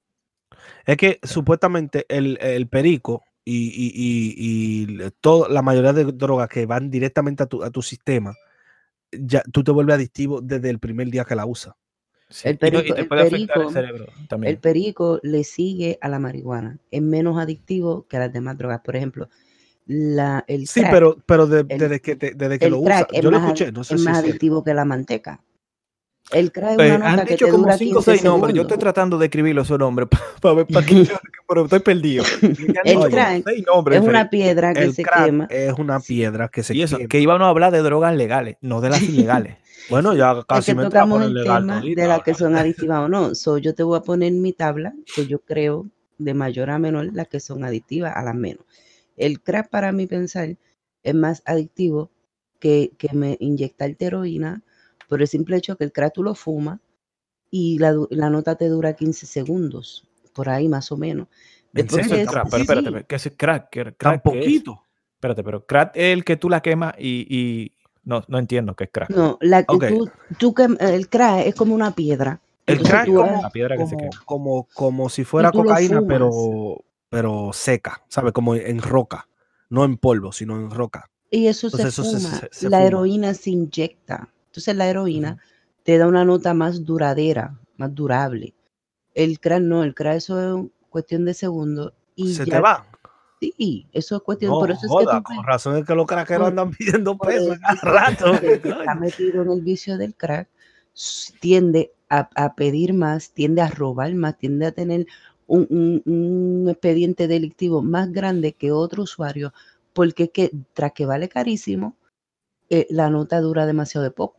Es que supuestamente el, el perico y, y, y, y le- todo, la mayoría de drogas que van directamente a tu, a tu sistema, ya tú te vuelves adictivo desde el primer día que la usas. Sí, El y, no- y perico, te el puede afectar el perico, cerebro el también. perico le sigue a la marihuana. Es menos adictivo que las demás drogas. Por ejemplo, la, el Sí, crack, pero, pero de- el, desde que, te- desde que lo el usas, crack es yo lo más, adi- escuché, no es sé si más es cierto. adictivo que la manteca. El crack es Eh, una han nota que dicho te como dura cinco o quince seis nombres. Yo segundos. estoy tratando de escribir los nombres para ver para qué, pero estoy perdido. Me han El dicho como crack seis nombres es una diferentes. piedra que El se crack quema. es una Sí. piedra que se Y eso, quema. que íbamos a hablar de drogas legales, no de las ilegales. Bueno, Eso. ya Es casi que me entra a tocamos poner el legal tema de todita. las que son adictivas o no. So, yo te voy a poner mi tabla que yo creo de mayor a menor las que son adictivas a las menos. El crack, para mí pensar, es más adictivo que, que me inyectar heroína por el simple hecho que el crack tú lo fumas y la, du- la nota te dura quince segundos, por ahí más o menos. ¿En Después serio? Eso es que ¿Tan crack, pero es, espérate, poquito? sí, espérate, ¿qué es crack? ¿Qué, ¿Tan crack qué es? poquito? Espérate, pero crack es el que tú la quemas y, y no, no entiendo qué es crack. no, la, Ok. tú, tú que, el crack es como una piedra. El Entonces crack Sí, es tú, la, como, la piedra que se como, quema. como, como si y fuera tú lo cocaína, fumas. pero, pero seca, ¿sabes? Como en roca. No en polvo, sino en roca. Y eso se Entonces eso se, fuma. se, se La fuma. heroína se inyecta. Entonces la heroína Ujú. te da una nota más duradera, más durable. El crack no, el crack eso es cuestión de segundos. Y Se te ya, va. sí, eso es cuestión. No Por eso es que joda, tú con ves, razón es que los craqueros por, andan pidiendo por pesos eso cada es que rato. el que Coño. está metido en el vicio del crack s- tiende a, a pedir más, tiende a robar más, tiende a tener un, un- un expediente delictivo más grande que otro usuario, porque es que tras que vale carísimo, eh, la nota dura demasiado de poco.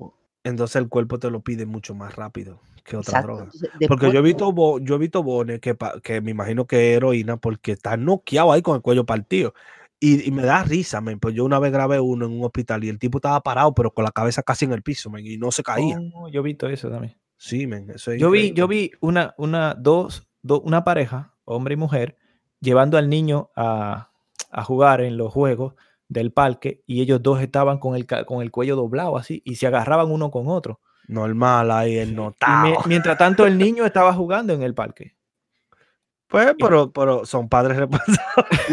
entonces el cuerpo te lo pide mucho más rápido que otra Exacto. droga. Entonces, Porque después, yo he visto, bo- yo he visto bones que, pa- que me imagino que es heroína porque está noqueado ahí con el cuello partido. Y, y me da risa, men, pues yo una vez grabé uno en un hospital y el tipo estaba parado, pero con la cabeza casi en el piso, men, y no se caía. Oh, yo he visto eso también. Sí, men, eso es Yo vi, yo increíble. vi una, una, dos, do- una pareja, hombre y mujer, llevando al niño a, a jugar en los juegos del parque y ellos dos estaban con el, ca- con el cuello doblado así y se agarraban uno con otro. Normal ahí, el Sí. Y notado. me- mientras tanto el niño estaba jugando en el parque. Pues, Y- pero, pero son padres responsables.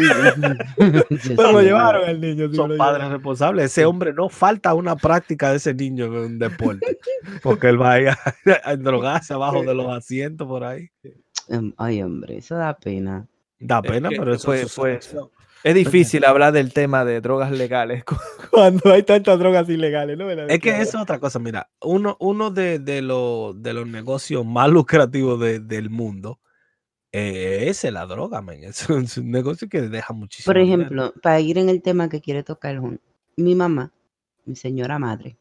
Sí, Pero sí, lo no. llevaron el niño. sí, Son lo padres llevaron. responsables. Ese Sí. hombre no falta una práctica de ese niño en un deporte. Porque él va a ir a, a drogarse abajo de los asientos por ahí. Em, Ay, hombre, eso da pena. Da Es pena, que, pero eso, pues, eso- pues, eso- es difícil hablar del tema de drogas legales cu- cuando hay tantas drogas ilegales, ¿no? En la Es que declaración. eso es otra cosa. Mira, uno, uno de, de, los, de los negocios más lucrativos de- del mundo eh, es la droga, man. Es un, es un negocio que deja muchísimo Por dinero. ejemplo, para ir en el tema que quiere tocar Jun, mi mamá, mi señora madre,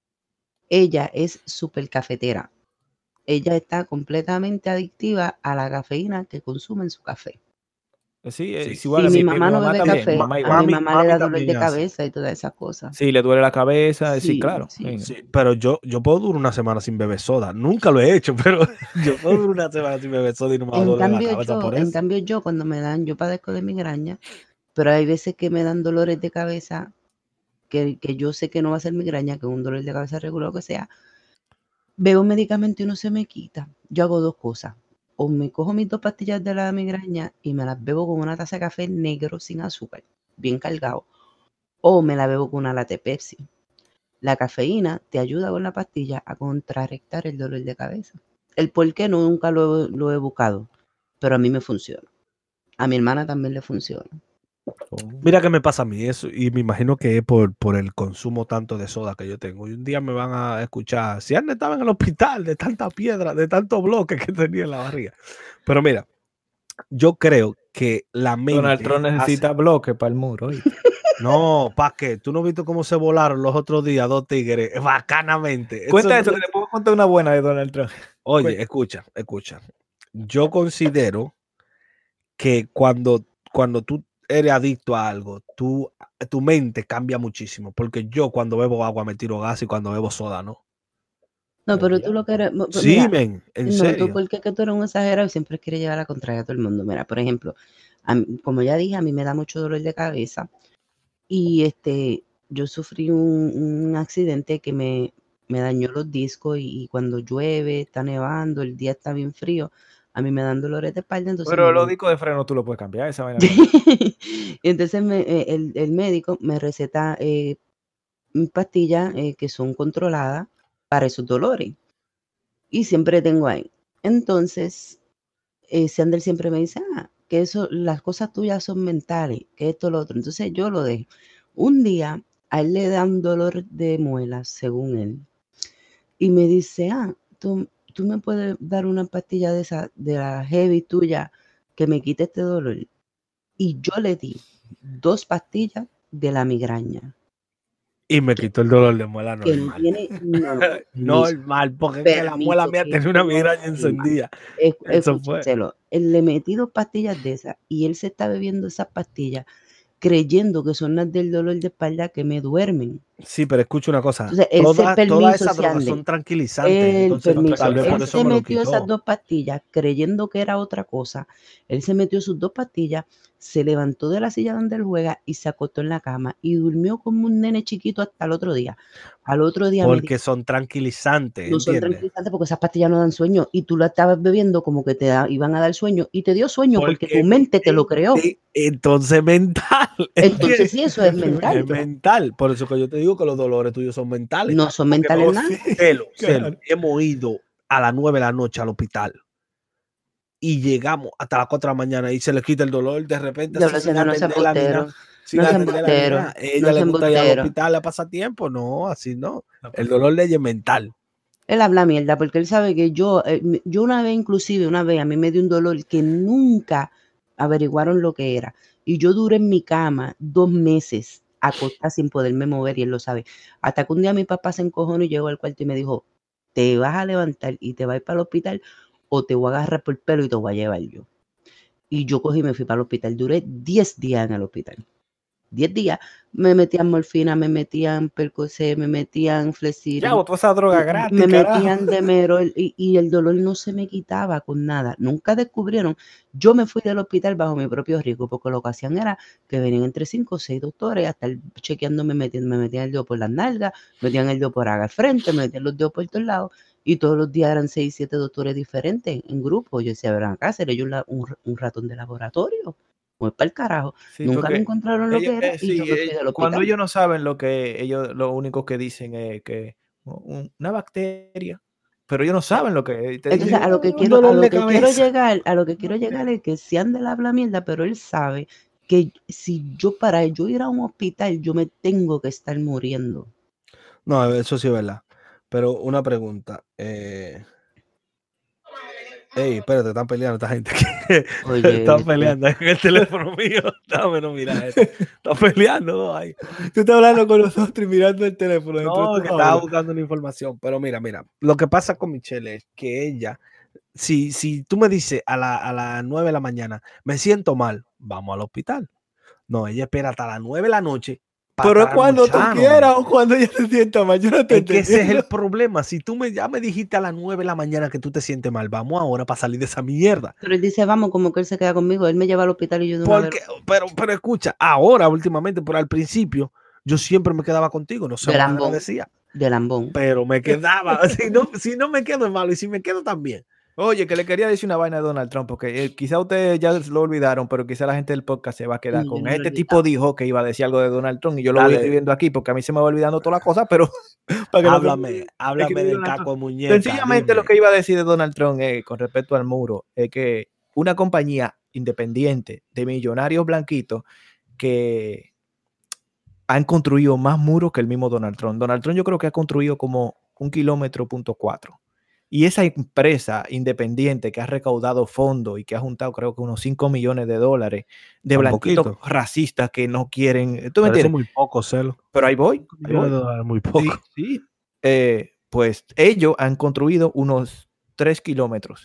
ella es súper cafetera. Ella está completamente adictiva a la cafeína que consume en su café. Sí, es Sí. igual Si a mi mi, mi mamá no mamá bebe también, mi café, mamá a igual. mi Mami, mamá le mami da dolor de también hace. cabeza y todas esas cosas. Sí, le duele la cabeza, sí, Sí, claro. sí. sí. Sí, pero yo, yo puedo durar una semana sin beber soda. Nunca lo he hecho, pero yo puedo durar una semana sin beber soda y no me va a En doler la cambio, cabeza yo, por en eso. cambio, yo cuando me dan, yo padezco de migraña, pero hay veces que me dan dolores de cabeza que, que yo sé que no va a ser migraña, que es un dolor de cabeza regular o que sea. Bebo un medicamento y no se me quita. Yo hago dos cosas. O me cojo mis dos pastillas de la migraña y me las bebo con una taza de café negro sin azúcar, bien cargado. O me la bebo con una latte Pepsi. La cafeína te ayuda con la pastilla a contrarrestar el dolor de cabeza. El por qué no, nunca lo, lo he buscado, pero a mí me funciona. A mi hermana también le funciona. Mira qué me pasa a mí eso, y me imagino que es por, por el consumo tanto de soda que yo tengo. Y un día me van a escuchar, si Arne estaba en el hospital de tanta piedra, de tantos bloques que tenía en la barriga. Pero mira, yo creo que la Donald mente Trump hace- necesita bloque para el muro, ¿oíste? No, ¿para qué? ¿Tú no has visto cómo se volaron los otros días dos tigres? Bacanamente. Cuenta Eso eso, no- que te puedo contar una buena de Donald Trump. Oye, Cuenta. escucha, escucha. Yo considero que cuando, cuando tú eres adicto a algo, tú, tu mente cambia muchísimo. Porque yo cuando bebo agua me tiro gas y cuando bebo soda, ¿no? No, El pero tú lo diablo. que eres, mo- pues Sí, mira, men, en no, tú serio. porque que tú eres un exagerado y siempre quieres llevar la contraria a todo el mundo. Mira, por ejemplo, a mí- como ya dije, a mí me da mucho dolor de cabeza y este, yo sufrí un, un accidente que me, me dañó los discos y, y cuando llueve, está nevando, el día está bien frío, a mí me dan dolores de espalda, entonces Pero me, los discos de freno tú lo puedes cambiar, esa vaina. no. y entonces me, eh, el, el médico me receta eh, pastillas eh, que son controladas para esos dolores. Y siempre tengo ahí. Entonces, eh, Sander siempre me dice, ah, que eso, las cosas tuyas son mentales, que esto, lo otro. Entonces yo lo dejo. Un día, a él le da un dolor de muelas, según él. Y me dice, ah, tú, tú me puedes dar una pastilla de esa, de la heavy tuya, que me quite este dolor. Y yo le di dos pastillas de la migraña. Y me quitó el dolor de muela Que no normal. tiene, no, no, permiso, Normal, porque es que la muela permiso, mía que tenía eso una no es migraña normal. encendida. Es- Eso fue. Escúchenselo, él le metí dos pastillas de esas y él se está bebiendo esas pastillas creyendo que son las del dolor de espalda que me duermen. Sí, pero escucha una cosa. Entonces, él se Todas todas permiso, esas drogas Sander, son tranquilizantes. él, Entonces, permiso, tal vez por él eso se me lo metió esas quitó. dos pastillas creyendo que era otra cosa. Él se metió sus dos pastillas, se levantó de la silla donde él juega y se acostó en la cama y durmió como un nene chiquito hasta el otro día. Al otro día me Porque dijo, son tranquilizantes, no son ¿entiendes? tranquilizantes porque esas pastillas no dan sueño y tú la estabas bebiendo como que te da- iban a dar sueño y te dio sueño porque, Porque tu mente te lo creó. mente, entonces mental. Entonces sí, eso es Es mental. mental. Por eso que yo te digo que los dolores tuyos son mentales. No son Porque mentales no, nada. sí, Celo, celo. claro. Hemos ido a las nueve de la noche al hospital y llegamos hasta las cuatro de la mañana y se le quita el dolor de repente Diablo, así sin Sena, no seas atenderla ni nada. embustero. Sin No seas atenderla ni embustero. nada. Ella No le seas gusta ir al embustero. hospital a pasar tiempo. No, así no. No, El dolor de ella es mental. Él habla mierda porque él sabe que yo, eh, me- yo una vez inclusive, una vez a mí me dio un dolor que nunca averiguaron lo que era. Y yo duré en mi cama dos meses acostada sin poderme mover y él lo sabe. Hasta que un día mi papá se encojonó y llegó al cuarto y me dijo, te vas a levantar y te vas a ir para el hospital o te voy a agarrar por el pelo y te voy a llevar yo. Y yo cogí y me fui para el hospital. Duré diez días en el hospital. diez días. Me metían morfina, me metían Percocet, me metían Flexil. Ya, botó esa droga gratis, Me carajo. metían Demerol y, y el dolor no se me quitaba con nada. Nunca descubrieron. Yo me fui del hospital bajo mi propio riesgo porque lo que hacían era que venían entre cinco o seis doctores a estar chequeándome, metiendo, me metían el dedo por las nalgas, metían el dedo por acá al frente, me metían los dedos por todos lados. Y todos los días eran seis, siete doctores diferentes en grupo. Yo decía, verán acá, seré yo un, un, un ratón de laboratorio. Voy para el carajo. Sí, Nunca porque me encontraron lo ellos, que era eh, y sí, yo me fui eh, del hospital. cuando ellos no saben lo que ellos, lo único que dicen es que un- una bacteria, pero ellos no saben lo que es. Te Entonces, dicen, a lo que un quiero, a dolor lo de que quiero cabeza. llegar, a lo que quiero llegar es que se han de la habla mierda, pero él sabe que si yo para yo ir a un hospital, yo me tengo que estar muriendo. No, eso sí es verdad. Pero una pregunta. Eh... Ey, espérate, están peleando esta gente aquí. Oye, Están este, peleando en el teléfono mío. Dame, no, mira esto. Están peleando, ¿no? Ahí. tú estás hablando con nosotros y mirando el teléfono. dentro No, de que tu estaba jaula. buscando una información. Pero mira, mira. Lo que pasa con Michelle es que ella, si, si tú me dices a, la, a las nueve de la mañana, me siento mal, vamos al hospital. No, ella espera hasta las nueve de la noche. para Pero es estar cuando tú almorzándome. quieras o cuando ella se sienta mal. Yo no te Es que ese es el entiendo. problema. Si tú me, ya me dijiste a las nueve de la mañana que tú te sientes mal, vamos ahora para salir de esa mierda. pero él dice, vamos, como que él se queda conmigo, él me lleva al hospital y yo de una Porque, vez pero, pero escucha, ahora últimamente, pero al principio, yo siempre me quedaba contigo, no sé de qué lambón, decía, de lambón. pero me quedaba. si, no, si no me quedo es malo, y si me quedo también. Oye, que le quería decir una vaina a Donald Trump, porque eh, quizá ustedes ya lo olvidaron, pero quizá la gente del podcast se va a quedar No, yo con no lo he este olvidado. tipo dijo que iba a decir algo de Donald Trump y yo lo voy Dale. escribiendo aquí porque a mí se me va olvidando todas las cosas, pero para que no se me Háblame, olvide. háblame Escribí del Donald caco Trump. muñeca. Sencillamente lo dime. que iba a decir de Donald Trump eh, con respecto al muro es que una compañía independiente de millonarios blanquitos que han construido más muros que el mismo Donald Trump. Donald Trump yo creo que ha construido como un kilómetro punto cuatro. Y esa empresa independiente que ha recaudado fondos y que ha juntado creo que unos cinco millones de dólares de Tan blanquitos poquito. racistas que no quieren, ¿tú me Pero eso es entiendes? muy poco, Celo. Pero ahí voy, ahí Millones de voy. dólares, muy poco. Sí, sí. Eh, pues ellos han construido unos tres kilómetros.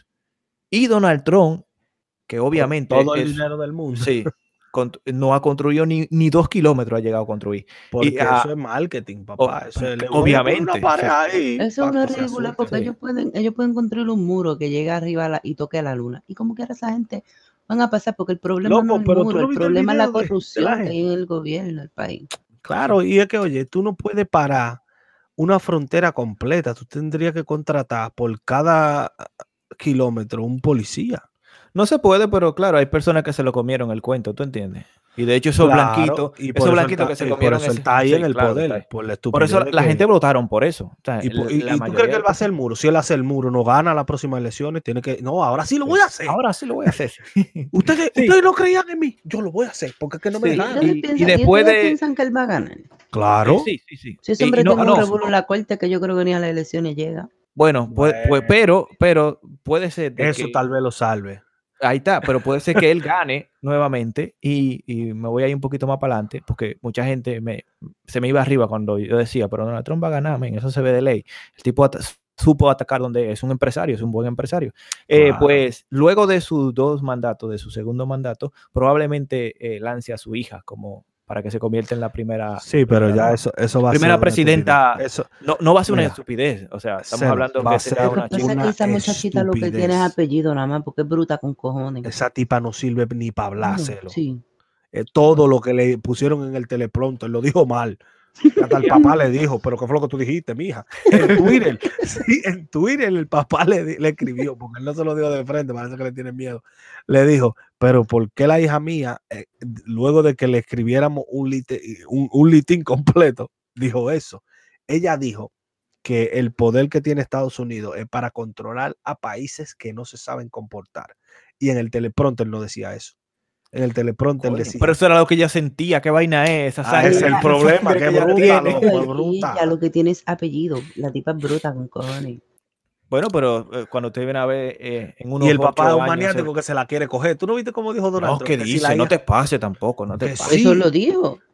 Y Donald Trump, que obviamente Todo el es, dinero del mundo. sí, con- no ha construido ni, ni dos kilómetros ha llegado a construir. Porque Y, ah, eso es marketing, o- papá. Eso es, le voy a poner obviamente, una pared sí. ahí Eso es para una que se ridícula asuste. porque Sí. ellos pueden, ellos pueden construir un muro que llegue arriba a la- y toque a la luna. Y como quiera esa gente van a pasar porque el problema no Loco, es el pero tú muro, no el viste el problema es la video de- de la corrupción que gente. hay en el gobierno del país. Claro, y es que, oye, tú no puedes parar una frontera completa. Tú tendrías que contratar por cada kilómetro un policía. No se puede, pero claro, hay personas que se lo comieron el cuento, ¿tú entiendes? Y de hecho esos Claro, blanquitos, y por esos eso él blanquitos está- que se y por comieron eso él ese- está ahí sí, en el claro, poder, está ahí. por la Por estupidez eso de la que- gente votaron por eso. O sea, Y, po- la- y- la y tú mayoría crees que de él va a hacer el personas- muro. Si él hace el muro, no gana las próximas elecciones, tiene que. No, ahora sí lo voy a hacer. Ahora sí lo voy a hacer. Ustedes, Sí. ustedes no creían en mí. Yo lo voy a hacer porque es que no me Sí. ¿Y dejaron. ustedes, y piensan, y después ustedes de- piensan que él va a ganar? Claro. Sí, sí, sí. Si ese Y- hombre y no- tiene no, un revuelo en la corte que yo creo que ni a las elecciones llega. bueno, pues, pues, Bueno. pero, pero puede ser de Eso que tal vez lo salve. ahí está, pero puede ser que él gane nuevamente y, y me voy a ir un poquito más para adelante porque mucha gente me, se me iba arriba cuando yo decía, pero Donald Trump va a ganar, men, eso se ve de ley. El tipo at- supo atacar donde es un empresario, es un buen empresario. Eh, Claro. pues luego de sus dos mandatos, de su segundo mandato, probablemente eh, lance a su hija como para que se convierta en la primera. Sí, pero primera ya dama. eso, eso va a Primera ser una presidenta. estupidez. Eso, No, no va a ser una Mira, estupidez, o sea, estamos Celo, hablando va que a será ser Lo una que pasa es chica. que una esa muchachita lo que tiene es estupidez. apellido nada más porque es bruta con cojones. esa tipa no sirve ni para hablar, No, Celo. sí. Eh, todo lo que le pusieron en el teleprompter lo dijo mal. Que hasta el papá le dijo, pero ¿qué fue lo que tú dijiste, mija? En Twitter, sí, en Twitter el papá le, di- le escribió, porque él no se lo dijo de frente, parece que le tiene miedo. Le dijo, pero ¿por qué la hija mía, eh, luego de que le escribiéramos un, lite- un, un litín completo, dijo eso? Ella dijo que el poder que tiene Estados Unidos es para controlar a países que no se saben comportar. Y en el teleprompter no decía eso. En el teleprompter Coño, decía. pero eso era lo que ella sentía. ¿Qué vaina es? Esa Ah, sangre- ese es el esa problema, sangre que ella bruta, tiene. loco. Pero Fue bruta. ella lo que tiene es apellido. La tipa es bruta con cojones. Bueno, pero eh, cuando usted viene a ver eh, en unos Y el papá es ocho un años, maniático se- que se la quiere coger. ¿Tú no viste cómo dijo Donald No, Trump? ¿qué Que si dice? la No hija- te pase tampoco, no te Que pase. Eso Sí. lo dijo.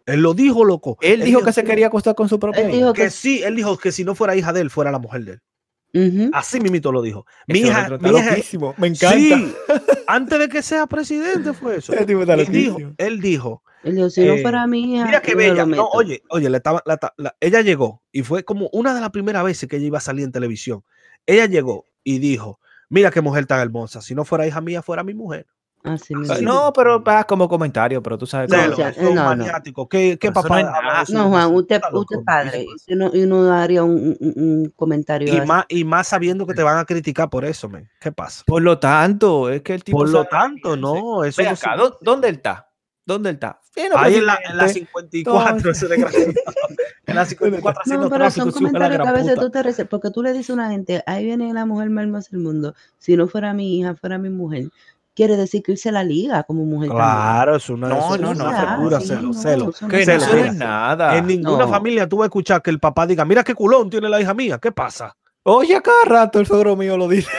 Él lo dijo, loco. Él, él dijo que se quería acostar con su propia él hija. dijo Que que sí, él dijo que si no fuera hija de él, fuera la mujer de él. Ujú. Así mismito lo dijo. Mi Ese hija, otro mi está hija, loquísimo. Me encanta. sí, antes de que sea presidente fue eso. Ese tipo está Y dijo, loquísimo. él dijo, Él dijo, si no eh, fuera mi hija, mira qué yo me bella. lo No, meto. oye, oye, le estaba, la, la- ella llegó y fue como una de las primeras veces que ella iba a salir en televisión. Ella llegó y dijo, mira qué mujer tan hermosa. Si no fuera hija mía, fuera mi mujer. Así Eh, mismo. No, pero va como comentario, pero tú sabes No, que o Celo, sea, son no, no. maniáticos. ¿Qué, qué Pero eso papá no es habla nada. de su No, hija Juan, así? usted, Está usted loco. es padre. Y uno, y uno daría un, un, un comentario Y así. más, y más sabiendo que te van a criticar por eso, men. ¿Qué pasa? Por lo tanto, es que el tipo Por lo sabe tanto, manejarse. no, eso Ve no acá, se ¿dó- ¿dónde él está? ¿Dónde él está? Siendo ahí en la, en la presidente. cincuenta y cuatro, Entonces, ese desgraciado. En la cincuenta y cuatro No, haciendo pero tráfico, son su hija la comentarios que a gran veces puta. tú te reces, porque tú le dices a una gente, ahí viene la mujer más hermosa del mundo. Si no fuera mi hija, fuera mi mujer. Quiere decir que él se la liga como mujer también. Claro, es una, No, eso no, es no, una eso no, frescura, así, celo, no, celo. eso no que es no, Celo, eso no mira, es nada. en ninguna No. familia tú vas a escuchar que el papá diga, mira qué culón tiene la hija mía, ¿qué pasa? Oye, a cada rato el suegro mío lo dice.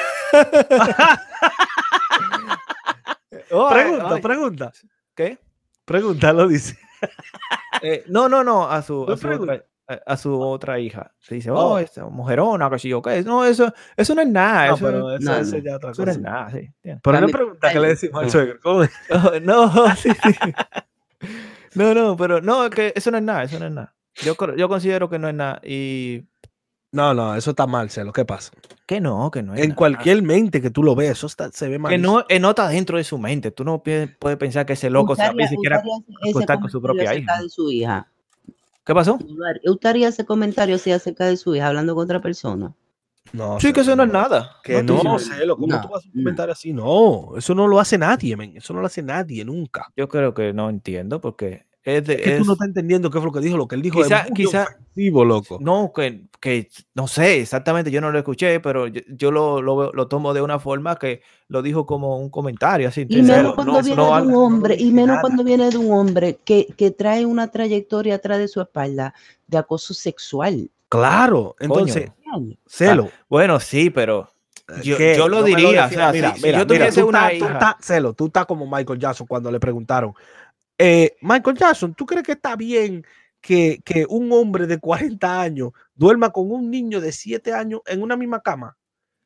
Oye, Pregunta, oye, pregunta, ¿qué? pregunta, lo dice. Eh, no, no, no, a su, a No su, pregunta. otra, a, a su otra hija. Se dice, Oh. oh, esa mujerona, que si yo qué. No, eso, eso no es nada. No, eso, pero eso, no, eso no. ya es otra eso no es cosa. nada, sí. ¿entiendes? Pero no Cambio- pregunta que le decimos al No. suegro. ¿Cómo es? No, no, sí, sí. No, no, pero no, que eso no es nada, eso no es nada. Yo, creo- yo considero que no es nada. Y No, no, eso está mal, Celo, ¿qué pasa? que no, que no es En nada. cualquier mente que tú lo veas, eso está, se ve mal. Que no eh, nota dentro de su mente. Tú no pi- puedes pensar que ese loco Usted sabía haría- siquiera usted haría ese acostar con su comentario propia acerca hija. de su hija. ¿Qué pasó? ¿Usted haría ese comentario así acerca de su hija hablando con otra persona? No, Sí, que eso no es nada. Que No, no, tú- Celo, ¿cómo No, tú vas a no. comentar así? No, eso no lo hace nadie, men. Eso no lo hace nadie nunca. Yo creo que no entiendo porque es de. Es que tú es- no estás entendiendo qué fue lo que dijo. Lo que él dijo Quizá- es muy quizá- ofensivo, loco. No, que, que no sé exactamente, yo no lo escuché, pero yo, yo lo, lo, lo tomo de una forma que lo dijo como un comentario así. Y ¿entiendes? menos Celo, cuando no, viene no de algo- un hombre, no y dice menos nada. cuando viene de un hombre que, que trae una trayectoria atrás de su espalda de acoso sexual. Claro, entonces, Coño. Celo. Bueno, sí, pero yo, ¿qué? yo lo No me diría, decía. o sea, mira, si, si mira, yo mira, tuviese tú una estás- tú hija, estás- Celo, tú estás como Michael Jackson cuando le preguntaron, eh, Michael Jackson, ¿tú crees que está bien que, que un hombre de cuarenta años duerma con un niño de siete años en una misma cama?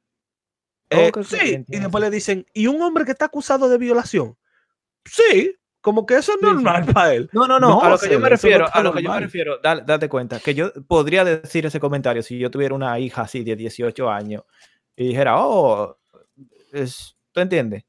Eh, Ok, ok, sí, y entiendo. después le dicen, ¿y un hombre que está acusado de violación? Sí, como que eso es Sí, normal para él. No, no, no, a lo que yo Celo, me eso no refiero, está a lo que yo me normal. refiero, da- date cuenta, que yo podría decir ese comentario si yo tuviera una hija así de dieciocho años y dijera, oh, es, ¿tú entiendes?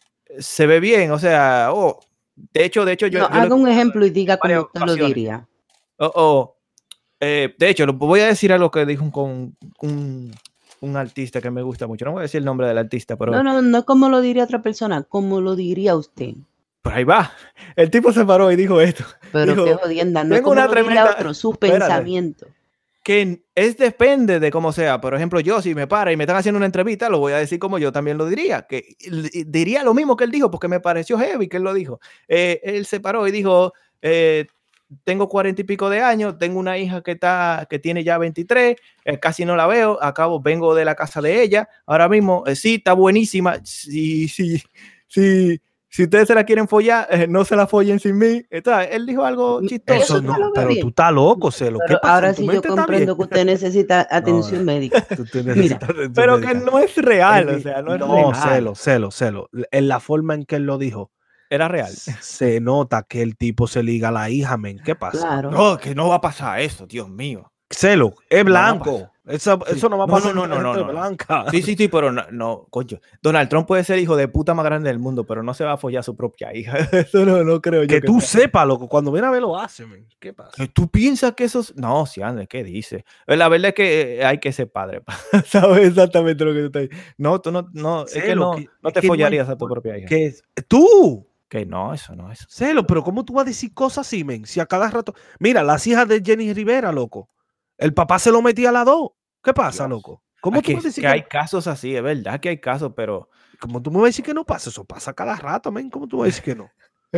Se ve bien, o sea, oh, de hecho, de hecho, yo, No, yo lo he haga un escuchado ejemplo y diga varias cómo usted lo ocasiones. diría. Oh, oh, eh, de hecho, lo, voy a decir algo que dijo un, con, un, un artista que me gusta mucho, no voy a decir el nombre del artista, pero, No, no, no como lo diría otra persona, como lo diría usted. pero ahí va, el tipo se paró y dijo esto, Pero Dijo, qué jodienda, no es tengo como una lo diría tremenda- otro, su Espérate. pensamiento. que es depende de cómo sea. Por ejemplo, yo si me para y me están haciendo una entrevista, lo voy a decir como yo también lo diría, que l- diría lo mismo que él dijo, porque me pareció heavy que él lo dijo. Eh, él se paró y dijo, eh, tengo cuarenta y pico de años, tengo una hija que, está, que tiene ya veintitrés, eh, casi no la veo, acabo, vengo de la casa de ella, ahora mismo, eh, sí, está buenísima, sí, sí, sí. Si ustedes se la quieren follar, eh, no se la follen sin mí. Entonces, él dijo algo chistoso. Eso Eso no, no lo ve pero bien. tú estás loco, Celo. ¿Qué Pero pasa? ahora ¿En tu sí yo mente está comprendo bien? que usted necesita atención médica. Tú, tú necesitas atención Pero que médica. no es real, En o mi- sea, no es no, real. Celo, Celo, Celo. En la forma en que él lo dijo, Era real. se nota que el tipo se liga a la hija, men. ¿Qué pasa? Claro. No, que no va a pasar eso, Dios mío. Celo, es No, no blanco. pasa. Eso, Sí. eso no va a No, pasar no, con no, la no, gente no, no. blanca. Sí, sí, sí, pero no, no, coño. Donald Trump puede ser hijo de puta más grande del mundo, pero no se va a follar a su propia hija. Eso no, no creo yo. Que tú sea. sepas, loco, cuando viene a ver lo hace, men. ¿Qué pasa? Que ¿Tú piensas que eso es... No, si ande, ¿qué dice? La verdad es que eh, hay que ser padre. ¿Sabes exactamente lo que tú estás diciendo? No, tú no, no, es que Celo, no, que- no es te que no hay follarías a tu forma. propia hija. Que es- tú, Que no, eso no, eso. Celo, pero ¿cómo tú vas a decir cosas así, men? Si a cada rato. Mira, las hijas de Jenny Rivera, loco. El papá se lo metía a las dos. ¿Qué pasa, Dios. loco? ¿Cómo Es tú que, vas a decir que que, hay casos así, es verdad que hay casos, pero... ¿cómo tú me vas a decir que no pasa? Eso pasa cada rato, men. ¿Cómo tú vas a decir que no?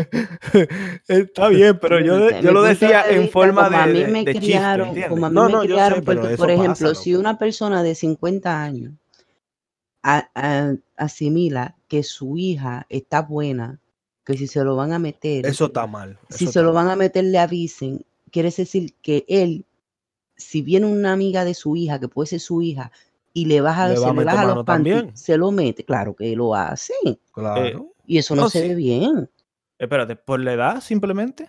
Está bien, pero yo, Desde yo mi lo punto decía de en vista, forma como a de, mí de, me de chiste, criaron, ¿entiendes? como a mí No, me no, yo criaron, sé, pero porque, eso por ejemplo, pasa, si loco. una persona de cincuenta años a- a- asimila que su hija está buena, que si se lo van a meter, Eso está mal. si eso se está lo mal. van a meter, le avisen. Quiere decir que él, si viene una amiga de su hija, que puede ser su hija, y le baja, Le va se a le meter baja los mano panties, también. se lo mete. Claro que lo hace. Claro. Eh, Y eso no, no, se sí. ve bien. Espérate, ¿por la edad simplemente?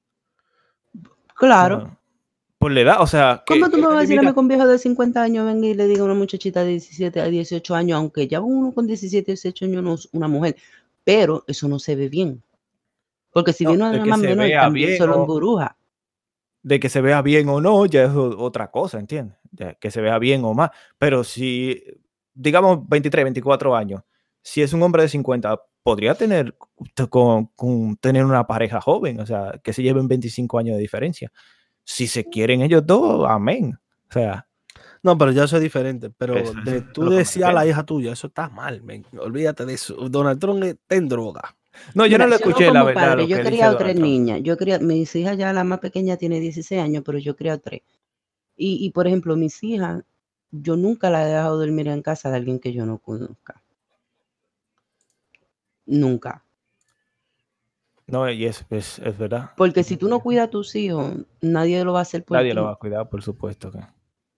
O Claro. sea, por la edad, o sea, ¿qué, ¿Cómo tú qué me vas a decir a significa? mi con viejo de cincuenta años, venga y le diga a una muchachita de diecisiete a dieciocho años, aunque ya uno con diecisiete, dieciocho años no es una mujer, pero eso no se ve bien. Porque si No, viene de una que más se menor, vea también bien se lo o emburuja. de que se vea bien o no, ya es o- otra cosa, ¿entiendes? Ya, que se vea bien o más. Pero si, digamos, veintitrés, veinticuatro años, si es un hombre de cincuenta, podría tener, con, con tener una pareja joven, o sea, que se lleven veinticinco años de diferencia. Si se quieren ellos dos, amén. O sea, No, pero ya eso es diferente. Pero eso, eso de es a tú lo que me decías a la refiero. hija tuya, eso está mal, men. Olvídate de eso. Donald Trump está en droga. No, yo no Mira, lo si uno escuché, la como verdad, padre, lo yo que he dice criado tres Donald Trump. niñas. Yo he criado, mis hijas ya, la más pequeña tiene dieciséis años, pero yo he criado tres. Y, y, por ejemplo, mis hijas, yo nunca las he dejado dormir en casa de alguien que yo no conozca. Nunca. No, y es, es, es verdad. Porque si tú no cuidas a tus hijos, nadie lo va a hacer por Nadie ti. lo va a cuidar, por supuesto que.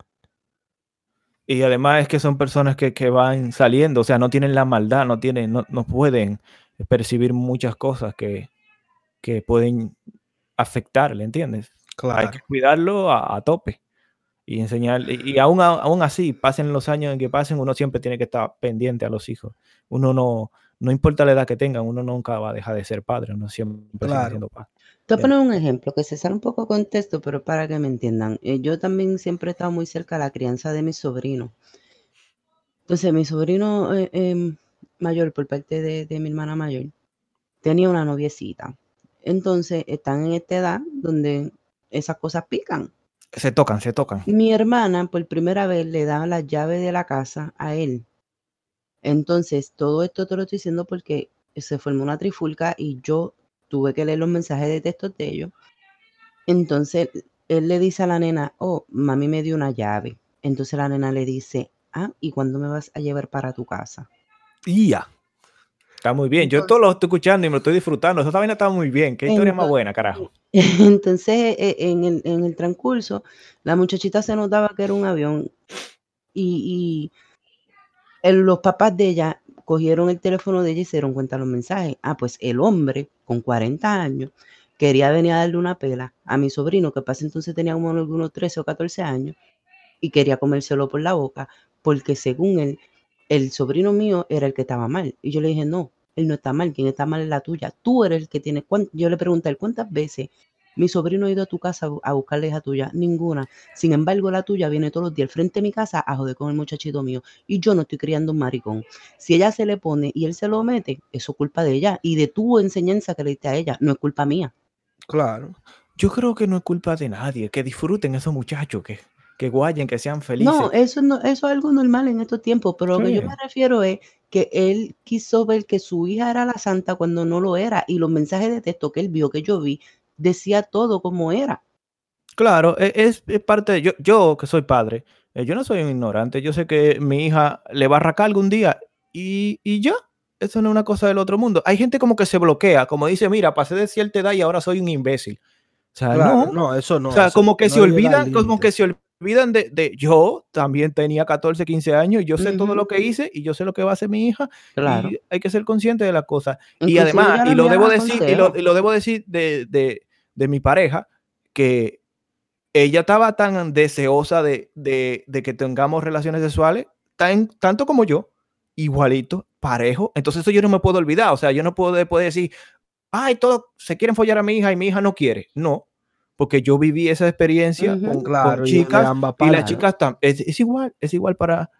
Y además es que son personas que, que van saliendo, o sea, no tienen la maldad, no tienen, no, no pueden percibir muchas cosas que, que pueden afectarle, ¿entiendes? Hay que Claro. cuidarlo a, a tope y enseñarle. Y, y aún, a- aún así, pasen los años en que pasen, uno siempre tiene que estar pendiente a los hijos. Uno no, no importa la edad que tengan, uno nunca va a dejar de ser padre, uno siempre sigue Claro. siendo padre. Te voy a Bien. poner un ejemplo que se sale un poco de contexto, pero para que me entiendan. Eh, yo también siempre he estado muy cerca de la crianza de mis sobrinos. Entonces, mi sobrino eh, eh, mayor, por parte de, de mi hermana mayor, tenía una noviecita. Entonces, están en esta edad donde esas cosas pican. Se tocan, se tocan. Mi hermana, por primera vez, le da la llave de la casa a él. Entonces, todo esto te lo estoy diciendo porque se formó una trifulca y yo tuve que leer los mensajes de texto de ellos. Entonces, él le dice a la nena, oh, mami me dio una llave. Entonces la nena le dice, ah, ¿y cuándo me vas a llevar para tu casa? Y ya. Está muy bien. Yo todo Entonces, lo estoy escuchando y me lo estoy disfrutando. Esa vaina está muy bien. Qué historia más entonces, buena, carajo. entonces eh, en, el, en el transcurso, la muchachita se notaba que era un avión y, y el- los papás de ella cogieron el teléfono de ella y se dieron cuenta de los mensajes. Ah, pues el hombre con cuarenta años quería venir a darle una pela a mi sobrino, que pasa entonces tenía como unos trece o catorce años, y quería comérselo por la boca, porque según él, el sobrino mío era el que estaba mal. Y yo le dije, no, él no está mal, quien está mal es la tuya. Tú eres el que tiene... ¿cuán-?" Yo le pregunté, ¿cuántas veces mi sobrino ha ido a tu casa a bu- a buscar la hija tuya? Ninguna. Sin embargo, la tuya viene todos los días al frente de mi casa a joder con el muchachito mío. Y yo no estoy criando un maricón. Si ella se le pone y él se lo mete, eso es culpa de ella. Y de tu enseñanza que le diste a ella, no es culpa mía. Claro. Yo creo que no es culpa de nadie. Que disfruten esos muchachos, que, que guayen, que sean felices. No, eso no, eso es algo normal en estos tiempos, pero lo que yo Sí. me refiero es que él quiso ver que su hija era la santa cuando no lo era, y los mensajes de texto que él vio, que yo vi, decía todo como era. Claro, e- es, es parte de yo, yo que soy padre, eh, yo no soy un ignorante. Yo sé que mi hija le va a arrancar algún día y, y ya. Eso no es una cosa del otro mundo. Hay gente como que se bloquea, como dice, mira, pasé de cierta edad y ahora soy un imbécil. O sea, Claro. no. No, eso O no. sea, Eso como que no se llega al olvidan, como límite. que se olvidan de, de yo también tenía catorce, quince años y yo sé todo Ujú, lo que hice y yo sé lo que va a hacer mi hija claro. y hay que ser consciente de las cosas. Y Inclusive además, yo le y lo enviaba debo decir, y lo, consejos. y lo debo decir de, de, de mi pareja, que ella estaba tan deseosa de, de, de que tengamos relaciones sexuales, tan, tanto como yo, igualito, parejo. Entonces eso yo no me puedo olvidar. O sea, yo no puedo después decir, ay, todos se quieren follar a mi hija y mi hija no quiere. No, porque yo viví esa experiencia Ujú, con, con Claro, y de chicas ambas y las partes. claro. chicas tam- es, es igual, es igual para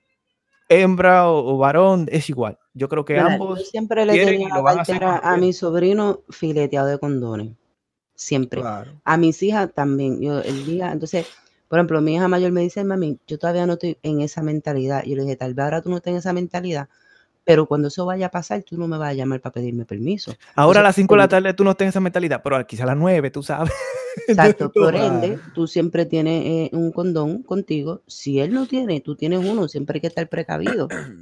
hembra o, o varón, es igual. Yo creo que Mira, yo ambos siempre le quieren tenía y la lo van a hacer cartera como a mi quieren. sobrino fileteado de condones. Siempre. Claro. A mis hijas también. Yo el día, entonces, por ejemplo, mi hija mayor me dice, mami, yo todavía no estoy en esa mentalidad. Y yo le dije, tal vez ahora tú no estés en esa mentalidad, pero cuando eso vaya a pasar, tú no me vas a llamar para pedirme permiso. Ahora a Entonces, las cinco por de la ende, tarde tú no tienes esa mentalidad, pero quizá a las nueve, tú sabes. exacto, Tú- por ende, Claro. tú siempre tienes eh, un condón contigo. Si él no tiene, tú tienes uno, siempre hay que estar precavido.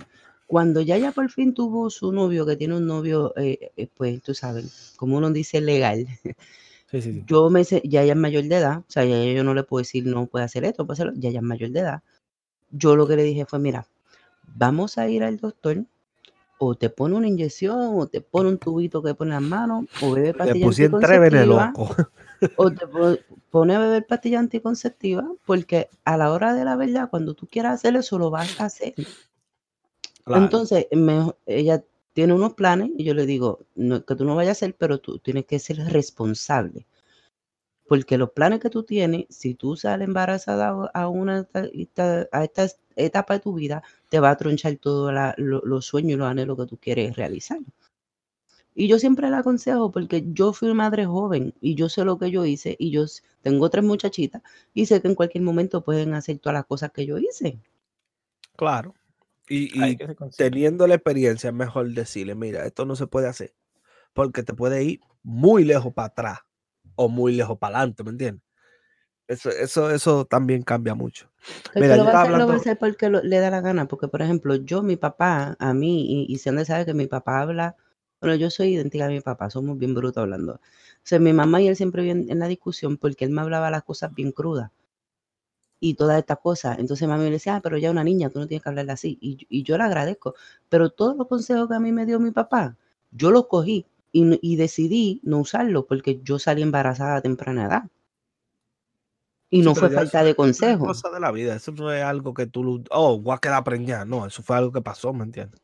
Cuando ya ella por fin tuvo su novio, que tiene un novio, eh, eh, pues tú sabes, como uno dice, legal. Sí, sí, sí. Yo me sé, ya ella es mayor de edad, o sea, ya yo no le puedo decir no puede hacer esto, puede hacerlo, ya ella es mayor de edad. Yo lo que le dije fue, mira, vamos a ir al doctor, o te pone una inyección, o te pone un tubito que pone en las manos, o bebe Le pastilla pusieron tres veces anticonceptiva, loco. o te po- pone a beber pastilla anticonceptiva, porque a la hora de la verdad, cuando tú quieras hacer eso, lo vas a hacer. Claro. Entonces, me- ella tiene unos planes y yo le digo, no, que tú no vayas a hacer, pero tú tienes que ser responsable. Porque los planes que tú tienes, si tú sales embarazada a a una eta- eta- a esta etapa de tu vida, te va a tronchar todos los sueños y los anhelos que tú quieres realizar. Y yo siempre le aconsejo porque yo fui madre joven y yo sé lo que yo hice y yo s- tengo tres muchachitas y sé que en cualquier momento pueden hacer todas las cosas que yo hice. Claro. Y, Hay y que ser consciente. teniendo la experiencia, es mejor decirle, mira, esto no se puede hacer, porque te puede ir muy lejos para atrás o muy lejos para adelante, ¿me entiendes? Eso, eso, eso también cambia mucho. Que el Mira, que lo yo va a estaba hacer, lo va a hablando, hacer porque lo- le da la gana. Porque, por ejemplo, yo, mi papá, a mí, y, y Sandra sabe que mi papá habla, bueno, yo soy idéntica a mi papá, somos bien brutos hablando. O sea, mi mamá y él siempre bien en la discusión porque él me hablaba las cosas bien crudas y todas estas cosas. Entonces mami me decía, ah, pero ya una niña, tú no tienes que hablarle así. Y, y yo le agradezco. Pero todos los consejos que a mí me dio mi papá, yo los cogí y, n- y decidí no usarlos porque yo salí embarazada a temprana edad. Y sí, no pero fue ya eso, falta de eso es consejo. cosa de la vida, eso no es algo que tú, lo- oh, voy a quedar preñada, no, eso fue algo que pasó, ¿me entiendes?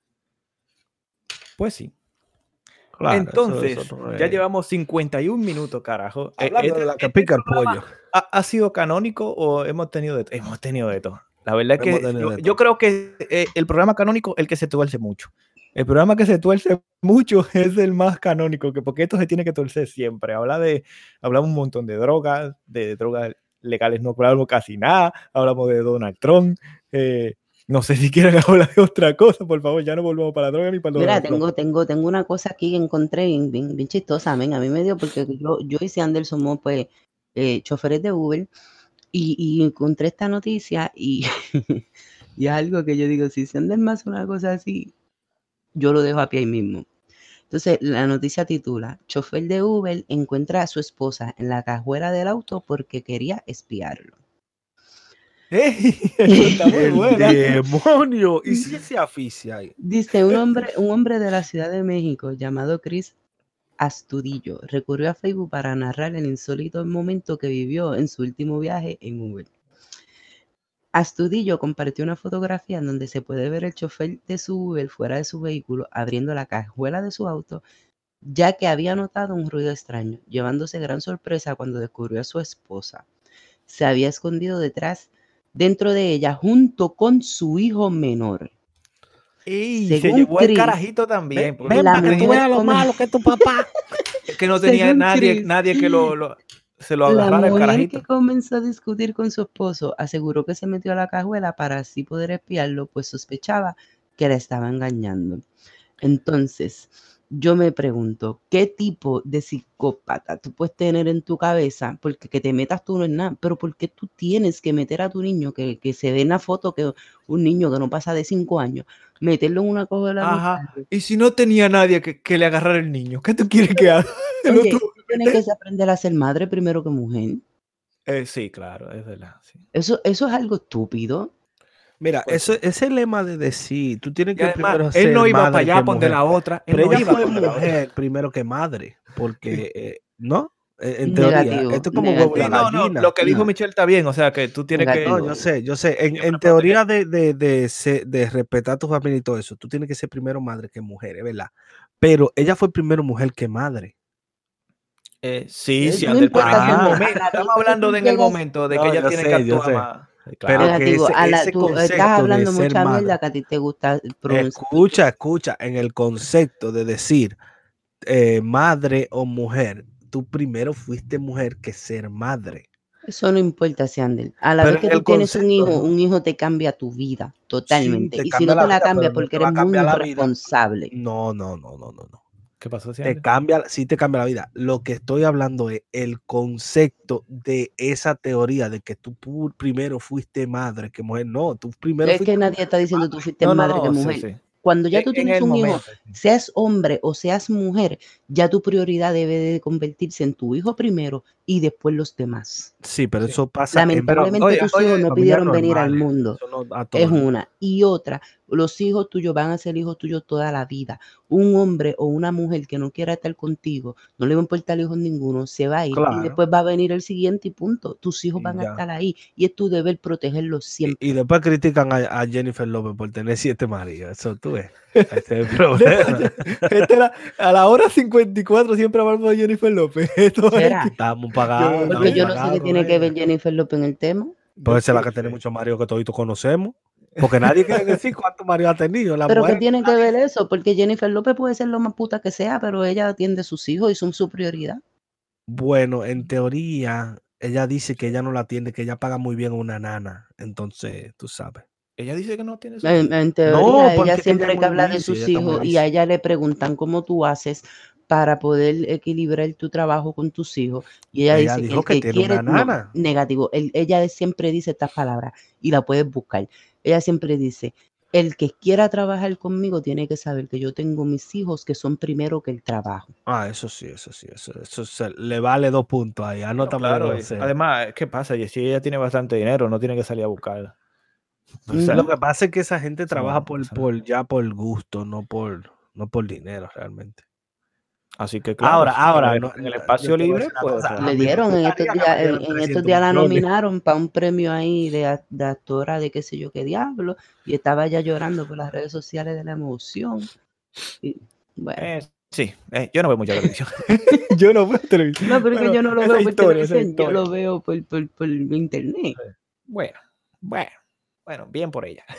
Pues sí. Claro, eso, eso Entonces, no ya es. llevamos cincuenta y un minutos, carajo. Eh, Hablando Este, de la que este pica el programa pollo, ha, ha sido canónico o hemos tenido de, hemos tenido de todo. La verdad es hemos que tenido yo, de yo todo. creo que eh, el programa canónico es el que se tuerce mucho. El programa que se tuerce mucho es el más canónico, que porque esto se tiene que torcer siempre. Habla de, hablamos un montón de drogas, de drogas legales no hablamos casi nada, hablamos de Donald Trump. eh, no sé si quieren hablar de otra cosa, por favor, ya no volvamos para la droga ni para el Mira, Donald Trump. tengo, tengo, tengo una cosa aquí que encontré bien, bien, bien chistosa, men. A mí me dio porque yo, yo y Sander somos pues eh, choferes de Uber y, y encontré esta noticia y, y es algo que yo digo, si Sander me hace una cosa así, yo lo dejo a pie ahí mismo. Entonces, la noticia titula, chofer de Uber encuentra a su esposa en la cajuela del auto porque quería espiarlo. ¡Ey! Eso está muy El buena. demonio, y si se aficia ahí. Dice, un hombre, un hombre de la Ciudad de México llamado Chris Astudillo recurrió a Facebook para narrar el insólito momento que vivió en su último viaje en Uber. Astudillo compartió una fotografía en donde se puede ver el chofer de su Uber fuera de su vehículo abriendo la cajuela de su auto, ya que había notado un ruido extraño, llevándose gran sorpresa cuando descubrió a su esposa. Se había escondido detrás, dentro de ella, junto con su hijo menor. Y se Según llevó al Chris, carajito también. Ven, ven la para que tú mujer veas lo come- malo que es tu papá. Es que no tenía según nadie, Chris, nadie que lo, lo- se lo la agarrara el mujer carajito. que comenzó a discutir con su esposo aseguró que se metió a la cajuela para así poder espiarlo, pues sospechaba que la estaba engañando. Entonces, yo me pregunto, ¿qué tipo de psicópata tú puedes tener en tu cabeza? Porque que te metas tú no es nada, pero ¿por qué tú tienes que meter a tu niño, que, que se ve en la foto que un niño que no pasa de cinco años, meterlo en una cajuela de un Ajá. carro? Y si no tenía nadie que, que le agarrara el niño, ¿qué tú quieres que haga? Lo Oye, tuvo tú que tienes meter. que aprender a ser madre primero que mujer. Eh, sí, claro, es verdad. Sí. Eso, eso es algo estúpido. Mira, Pues eso, sí. ese lema de decir, tú tienes Y que además, primero él ser no iba para madre allá que a poner mujer. la otra. Él Pero no ella iba a fue poner la otra. mujer primero que madre, porque, eh, ¿no? Eh, En teoría, Negativo, esto es como huevo y la Sí, no, no, gallina. lo que dijo No, Michelle está bien, o sea, que tú tienes que No, negativo. yo sé, yo sé. En, siempre en proteger. teoría de, de, de, se- de respetar a tu familia y todo eso, tú tienes que ser primero madre que mujer, es verdad. Pero ella fue primero mujer que madre. Eh, sí, Eh, sí, No Ander, pero en importa, el Ah, Sandra, a momento, la estamos vida que hablando tú de en el llegas, momento de que no, ella yo tiene que sé, yo actuar sé. más. Sí, Pero claro. que negativo, ese, a la, ese tú estás concepto de hablando ser mucha madre, mierda que a ti te gusta pronunciar. escucha, escucha, en el concepto de decir eh, madre o mujer, tú primero fuiste mujer que ser madre. Eso no importa, Sandel. A la Pero vez que en tú el tienes un concepto, hijo, ¿no? un hijo te cambia tu vida Sí, totalmente. te Y si cambia no te la la vida, cambia pero no porque te va eres a muy cambiar la vida. irresponsable. No, no, no, no, no, no. ¿Qué pasó? Te cambia, sí te cambia la vida. Lo que estoy hablando es el concepto de esa teoría de que tú primero fuiste madre que mujer. No, tú primero es fuiste que nadie está diciendo madre. tú fuiste No, no, madre no, que sí, mujer. sí. Cuando ya tú En- en tienes el un hijo, momento, sí. seas hombre o seas mujer, ya tu prioridad debe de convertirse en tu hijo primero y después los demás. Sí, pero Sí. eso pasa en Lamentablemente oye, tus oye, hijos no familias pidieron venir al normales. mundo. Eso no a todo Es el mundo. una. Y otra, los hijos tuyos van a ser hijos tuyos toda la vida. Un hombre o una mujer que no quiera estar contigo, no le va a importar hijos ninguno, se va a ir y Claro. después va a venir el siguiente y punto. Tus hijos Y van a ya. estar ahí y es tu deber protegerlos Y, siempre. y después critican a, a Jennifer López por tener siete maridos. Eso tú ves. Ese es el problema. Esta era- a la hora cincuenta y cuatro siempre hablamos de Jennifer López. Esto es ¿Será? que- Estamos pagados. Yo- Porque estamos yo no sé pagados qué tiene con que ver ella. Jennifer López en el tema. Puede ser la que Sí, tiene sí. muchos maridos que toditos conocemos. Porque nadie quiere decir cuántos maridos ha tenido. La Pero ¿qué mujer, tiene que nadie- ver eso? Porque Jennifer López puede ser lo más puta que sea, pero ella atiende a sus hijos y son su prioridad. Bueno, en teoría, ella dice que ella no la atiende, que ella paga muy bien a una nana. Entonces, tú sabes. Ella dice que no tiene su En, en teoría, No, ella porque ella siempre es que muy habla de busy, sus ella está muy hijos y a busy. ella le preguntan cómo tú haces para poder equilibrar tu trabajo con tus hijos. Y ella, Ella dice que dijo el que que tiene quiere, una no, nana. negativo. El- ella siempre dice estas palabras y la puedes buscar. Ella siempre dice, el que quiera trabajar conmigo tiene que saber que yo tengo mis hijos que son primero que el trabajo. Ah, eso sí, eso sí, eso, eso se- le vale dos puntos ahí. Bueno, Anótame claro, dos y ceros. además, ¿qué pasa? Y si ella tiene bastante dinero, no tiene que salir a buscarla. O Ujú. sea, Lo que pasa es que esa gente eso trabaja no- por, eso no. por ya por gusto, no por, no por dinero realmente. Así que claro, Ahora, si ahora, en el, no, en el yo espacio te voy a libre, decir una pues cosa, trabajar. a Le mí me dieron en estos gustaría que días, me en, dieran en estos trescientos días la millones. nominaron para un premio ahí de, a- de actora de qué sé yo qué diablo, y estaba ya llorando por las redes sociales de la emoción. Y, bueno. Eh, sí, eh, yo no veo mucha televisión. Yo no veo televisión. No, pero es que Bueno, yo no lo esa veo por historia, esa televisión, yo historia. lo veo por, por, por internet. Bueno, bueno, bueno, bien por ella.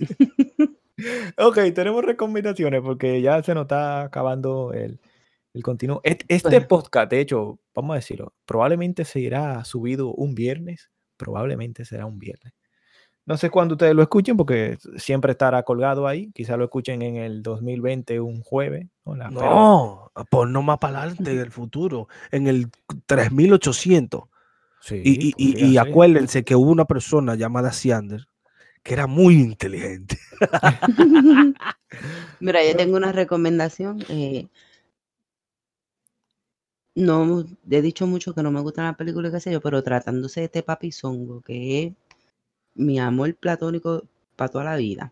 Ok, tenemos recomendaciones porque ya se nos está acabando el, el continuo. Este, este Bueno. podcast, de hecho, vamos a decirlo, probablemente se irá subido un viernes. Probablemente será un viernes. No sé cuándo ustedes lo escuchen porque siempre estará colgado ahí. Quizá lo escuchen en el dos mil veinte, un jueves. Hola, pero No, pues no más para adelante en el futuro, en el tres mil ochocientos. sí, Y, y, y, podría y ser. acuérdense que hubo una persona llamada Siander que era muy inteligente. Mira, yo tengo una recomendación. eh, no he dicho mucho que no me gustan las películas, qué sé yo, pero tratándose de este papizongo, que es mi amor platónico para toda la vida.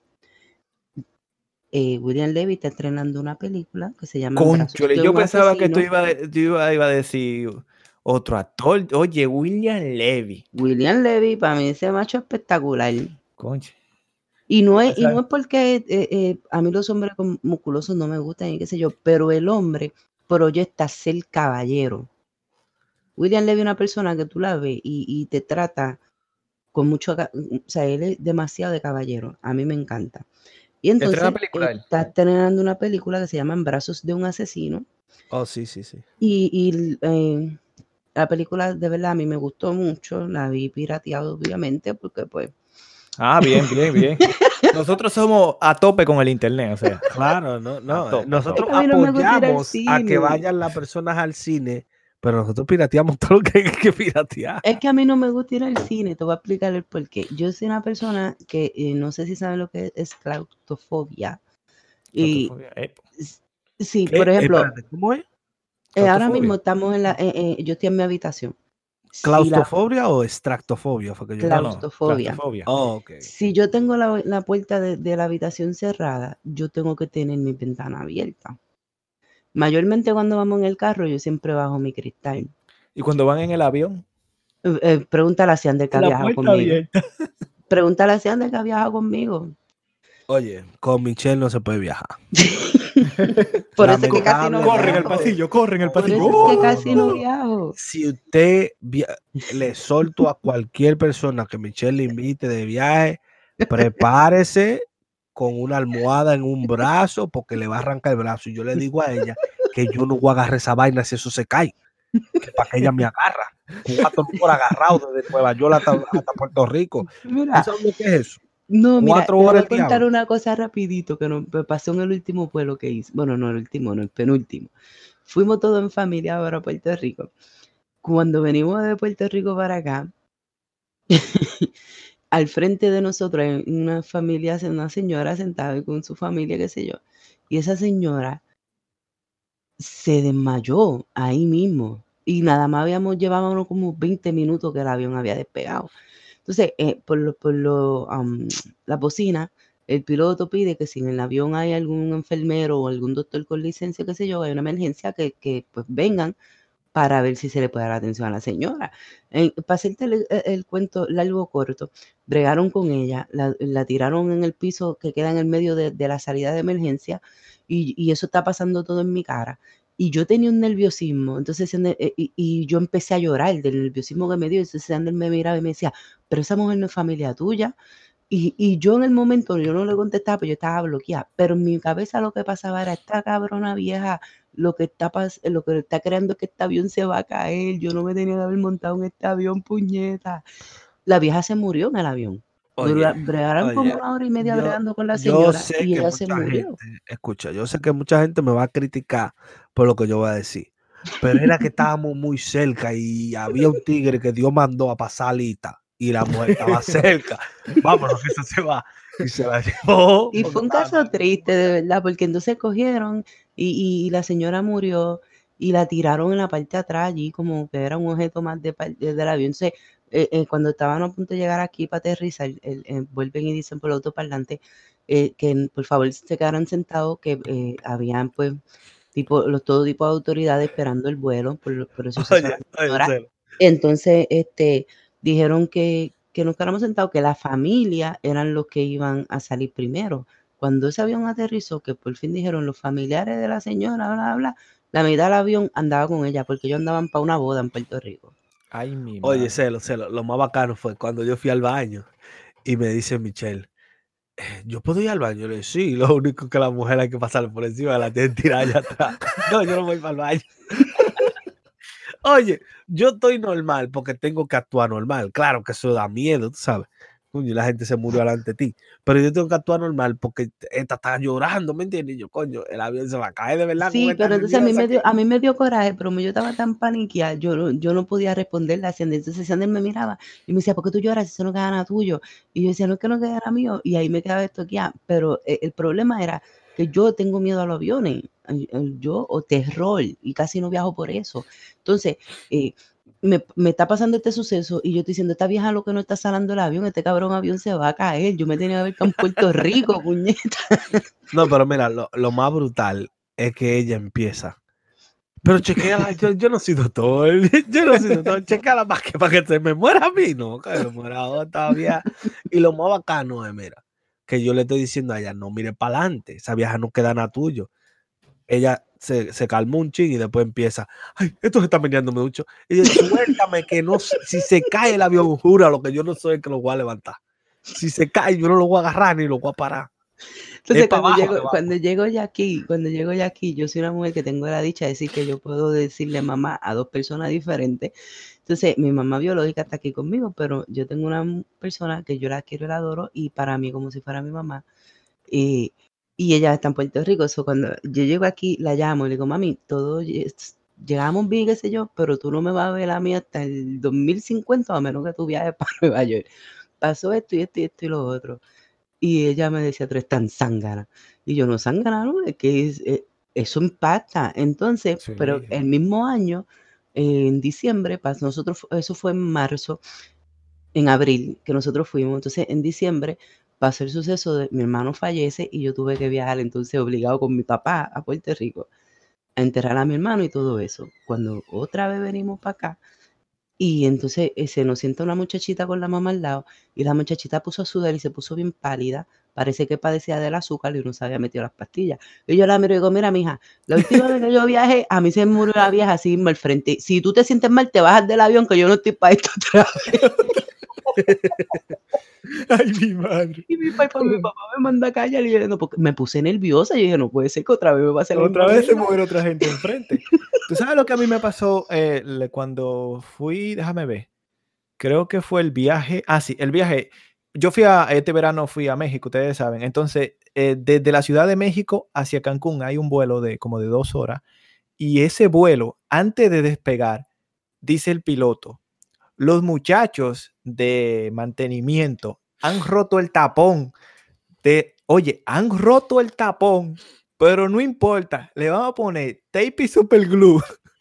Eh, William Levy está estrenando una película que se llama Brazos Conchole, de yo un pensaba que tú asesino. iba, de- tú iba, iba a decir otro actor. Oye, William Levy. William Levy, para mí ese macho espectacular. Conche. Y no es, O y sea, no es porque eh, eh, a mí los hombres con- musculosos no me gustan y qué sé yo, pero el hombre proyecta ser caballero. William Levy es una persona que tú la ves y, y te trata con mucho, ca- o sea, él es demasiado de caballero. A mí me encanta. Y ¿estrena entonces película él? está estrenando una película que se llama En brazos de un asesino. Oh, sí, sí, sí. Y, y, eh, la película de verdad a mí me gustó mucho. La vi pirateado, obviamente, porque pues Ah, bien, bien, bien. Nosotros somos a tope con el internet, o sea. Claro, no, no. A tope, a Nosotros tope. A mí no me gusta ir al apoyamos a que cine. vayan las personas al cine, pero nosotros pirateamos todo lo que hay que piratear. Es que a mí no me gusta ir al cine, te voy a explicar el por qué. Yo soy una persona que eh, no sé si saben lo que es claustrofobia. Y Claustrofobia, eh, s- sí, ¿Qué? por ejemplo, Espérate, ¿cómo es? eh, ahora claustrofobia. mismo estamos en la, eh, eh, yo estoy en mi habitación. Si la ¿Claustrofobia o extractofobia? Fue que yo No, no, claustrofobia. claustrofobia. Oh, ok. Si yo tengo la, la puerta de, de la habitación cerrada, yo tengo que tener mi ventana abierta. Mayormente cuando vamos en el carro, yo siempre bajo mi cristal. Y cuando van en el avión, Eh, eh, pregúntale a Siander que ha la viajado puerta conmigo. abierta. Pregúntale a Siander que ha viajado conmigo. Oye, con Michelle no se puede viajar. Por eso es que casi no Lamentable. Corre en el viajo. pasillo, corre en el Por pasillo. eso es que No, casi no, no no. viajo. Si usted via- le solto a cualquier persona que Michelle le invite de viaje, prepárese con una almohada en un brazo porque le va a arrancar el brazo. Y yo le digo a ella que yo no voy a agarrar esa vaina si eso se cae, que para que ella me agarra. Cuatro por agarrado desde Nueva York hasta, hasta Puerto Rico. ¿Tú Mira, sabes lo que es eso? No, mira, Cuatro te voy horas a el contar diablo. una cosa rapidito que nos me pasó en el último vuelo que hice. Bueno, no el último, no el penúltimo. Fuimos todos en familia ahora a Puerto Rico. Cuando venimos de Puerto Rico para acá, al frente de nosotros hay una familia, una señora sentada con su familia, qué sé yo. Y esa señora se desmayó ahí mismo. Y nada más habíamos, llevábamos como veinte minutos que el avión había despegado. Entonces, eh, por lo, por lo, um, la bocina, el piloto pide que si en el avión hay algún enfermero o algún doctor con licencia, qué sé yo, hay una emergencia, que, que pues vengan para ver si se le puede dar atención a la señora. Eh, para hacerte el, el, el cuento largo corto, bregaron con ella, la, la tiraron en el piso que queda en el medio de, de la salida de emergencia, y, y eso está pasando todo en mi cara. Y yo tenía un nerviosismo, entonces y, y yo empecé a llorar del nerviosismo que me dio. Entonces Ander me miraba y me decía, pero esa mujer no es familia tuya. Y, y yo en el momento, yo no le contestaba, pero yo estaba bloqueada. Pero en mi cabeza lo que pasaba era, esta cabrona vieja, lo que está pas lo que está creando es que este avión se va a caer. Yo no me tenía que haber montado en este avión, puñeta. La vieja se murió en el avión. Oye, Bregaron como oye, una hora y media yo, bregando con la yo señora sé y que ella se mucha murió. gente, escucha, yo sé que mucha gente me va a criticar por lo que yo voy a decir, pero era que estábamos muy cerca y había un tigre que Dios mandó a pasar alita y la mujer estaba cerca. Vámonos, que eso se va. Y se la llevó. Y porque fue un estaba caso triste, de verdad, porque entonces cogieron y, y la señora murió y la tiraron en la parte de atrás allí como que era un objeto más de, de, del avión. Entonces, eh, eh, cuando estaban a punto de llegar aquí para aterrizar, el, el, el, vuelven y dicen por el autoparlante eh, que por favor se quedaran sentados, que eh, habían pues tipo, los, todo tipo de autoridades esperando el vuelo por, por eso se Oye, oye, entonces, este, dijeron que, que nos quedáramos sentados, que la familia eran los que iban a salir primero. Cuando ese avión aterrizó, que por fin dijeron los familiares de la señora, bla, bla, la mitad del avión andaba con ella, porque ellos andaban para una boda en Puerto Rico. Ay, mi Oye, madre. celo, celo, lo más bacano fue cuando yo fui al baño y me dice Michelle, eh, ¿yo puedo ir al baño? Yo le dije, sí, lo único que la mujer hay que pasar por encima, la tienen tirada allá atrás. No, yo no voy para el baño. Oye, yo estoy normal porque tengo que actuar normal. Claro que eso da miedo, tú sabes. Coño, la gente se murió delante de ti. Pero yo tengo que actuar normal porque esta está llorando, ¿me entiendes? Y yo, coño, el avión se va a caer de verdad. Sí, pero entonces a mí, me dio, a mí me dio coraje, pero como yo estaba tan paniqueada, yo, yo no podía responderle a Sander. Entonces Sander me miraba y me decía, ¿por qué tú lloras si eso no queda nada tuyo? Y yo decía, no es que no queda mío. Y ahí me quedaba esto aquí. Pero el, el problema era que yo tengo miedo a los aviones, yo o terror, y casi no viajo por eso. Entonces, eh, me, me está pasando este suceso y yo estoy diciendo, esta vieja lo que no está salando el avión, este cabrón avión se va a caer. Yo me tenía que ver con Puerto Rico, puñeta. No, pero mira, lo, lo más brutal es que ella empieza. Pero chequeala, yo, yo no soy doctor, yo no soy doctor, chequeala para que, para que se me muera a mí, no, que me muera todavía. Y lo más bacano es, mira, que yo le estoy diciendo a ella, no mire para adelante, esa vieja no queda nada tuyo. Ella se, se calmó un ching y después empieza, ay, esto se está meneando mucho. Y yo, suéltame que no, si se cae el avión, jura lo que yo no soy el que lo voy a levantar. Si se cae, yo no lo voy a agarrar ni lo voy a parar. Entonces, cuando llego, cuando llego ya aquí, cuando llego ya aquí, yo soy una mujer que tengo la dicha de decir que yo puedo decirle mamá a dos personas diferentes. Entonces, mi mamá biológica está aquí conmigo, pero yo tengo una persona que yo la quiero y la adoro, y para mí como si fuera mi mamá. Y, y ella está en Puerto Rico. So, cuando yo llego aquí, la llamo y le digo, mami, todo llegamos bien, qué sé yo, pero tú no me vas a ver a mí hasta el dos mil cincuenta, a menos que tú viajes para Nueva York. Pasó esto y esto y esto y lo otro. Y ella me decía, tú eres tan zángana. Y yo, no zángana, ¿no? Es que es, eh, eso impacta. Entonces, sí. Pero el mismo año, eh, en diciembre, pues nosotros, eso fue en marzo, en abril, que nosotros fuimos. Entonces, en diciembre pasó el suceso de mi hermano fallece y yo tuve que viajar, entonces, obligado con mi papá a Puerto Rico a enterrar a mi hermano y todo eso. Cuando otra vez venimos para acá, y entonces eh, se nos sienta una muchachita con la mamá al lado, y la muchachita puso a sudar y se puso bien pálida, parece que padecía del azúcar y no se había metido las pastillas. Y yo la miro y digo, mira, mija, la última vez que yo viajé, a mí se me murió la vieja así mismo al frente. Si tú te sientes mal, te bajas del avión, que yo no estoy para esto otra vez. Ay, mi madre. Y mi papá, mi papá me manda a callar y yo no, porque me puse nerviosa. Y dije, no puede ser que otra vez me pase otra vez se muere otra gente enfrente. ¿Tú sabes lo que a mí me pasó eh, cuando fui? Déjame ver. Creo que fue el viaje. Ah, sí, el viaje. yo fui a, este verano fui a México, ustedes saben. Entonces, eh, desde la Ciudad de México hacia Cancún hay un vuelo de como de dos horas. Y ese vuelo, antes de despegar, dice el piloto, los muchachos de mantenimiento han roto el tapón. De, oye, han roto el tapón, pero no importa, le vamos a poner tape y super glue.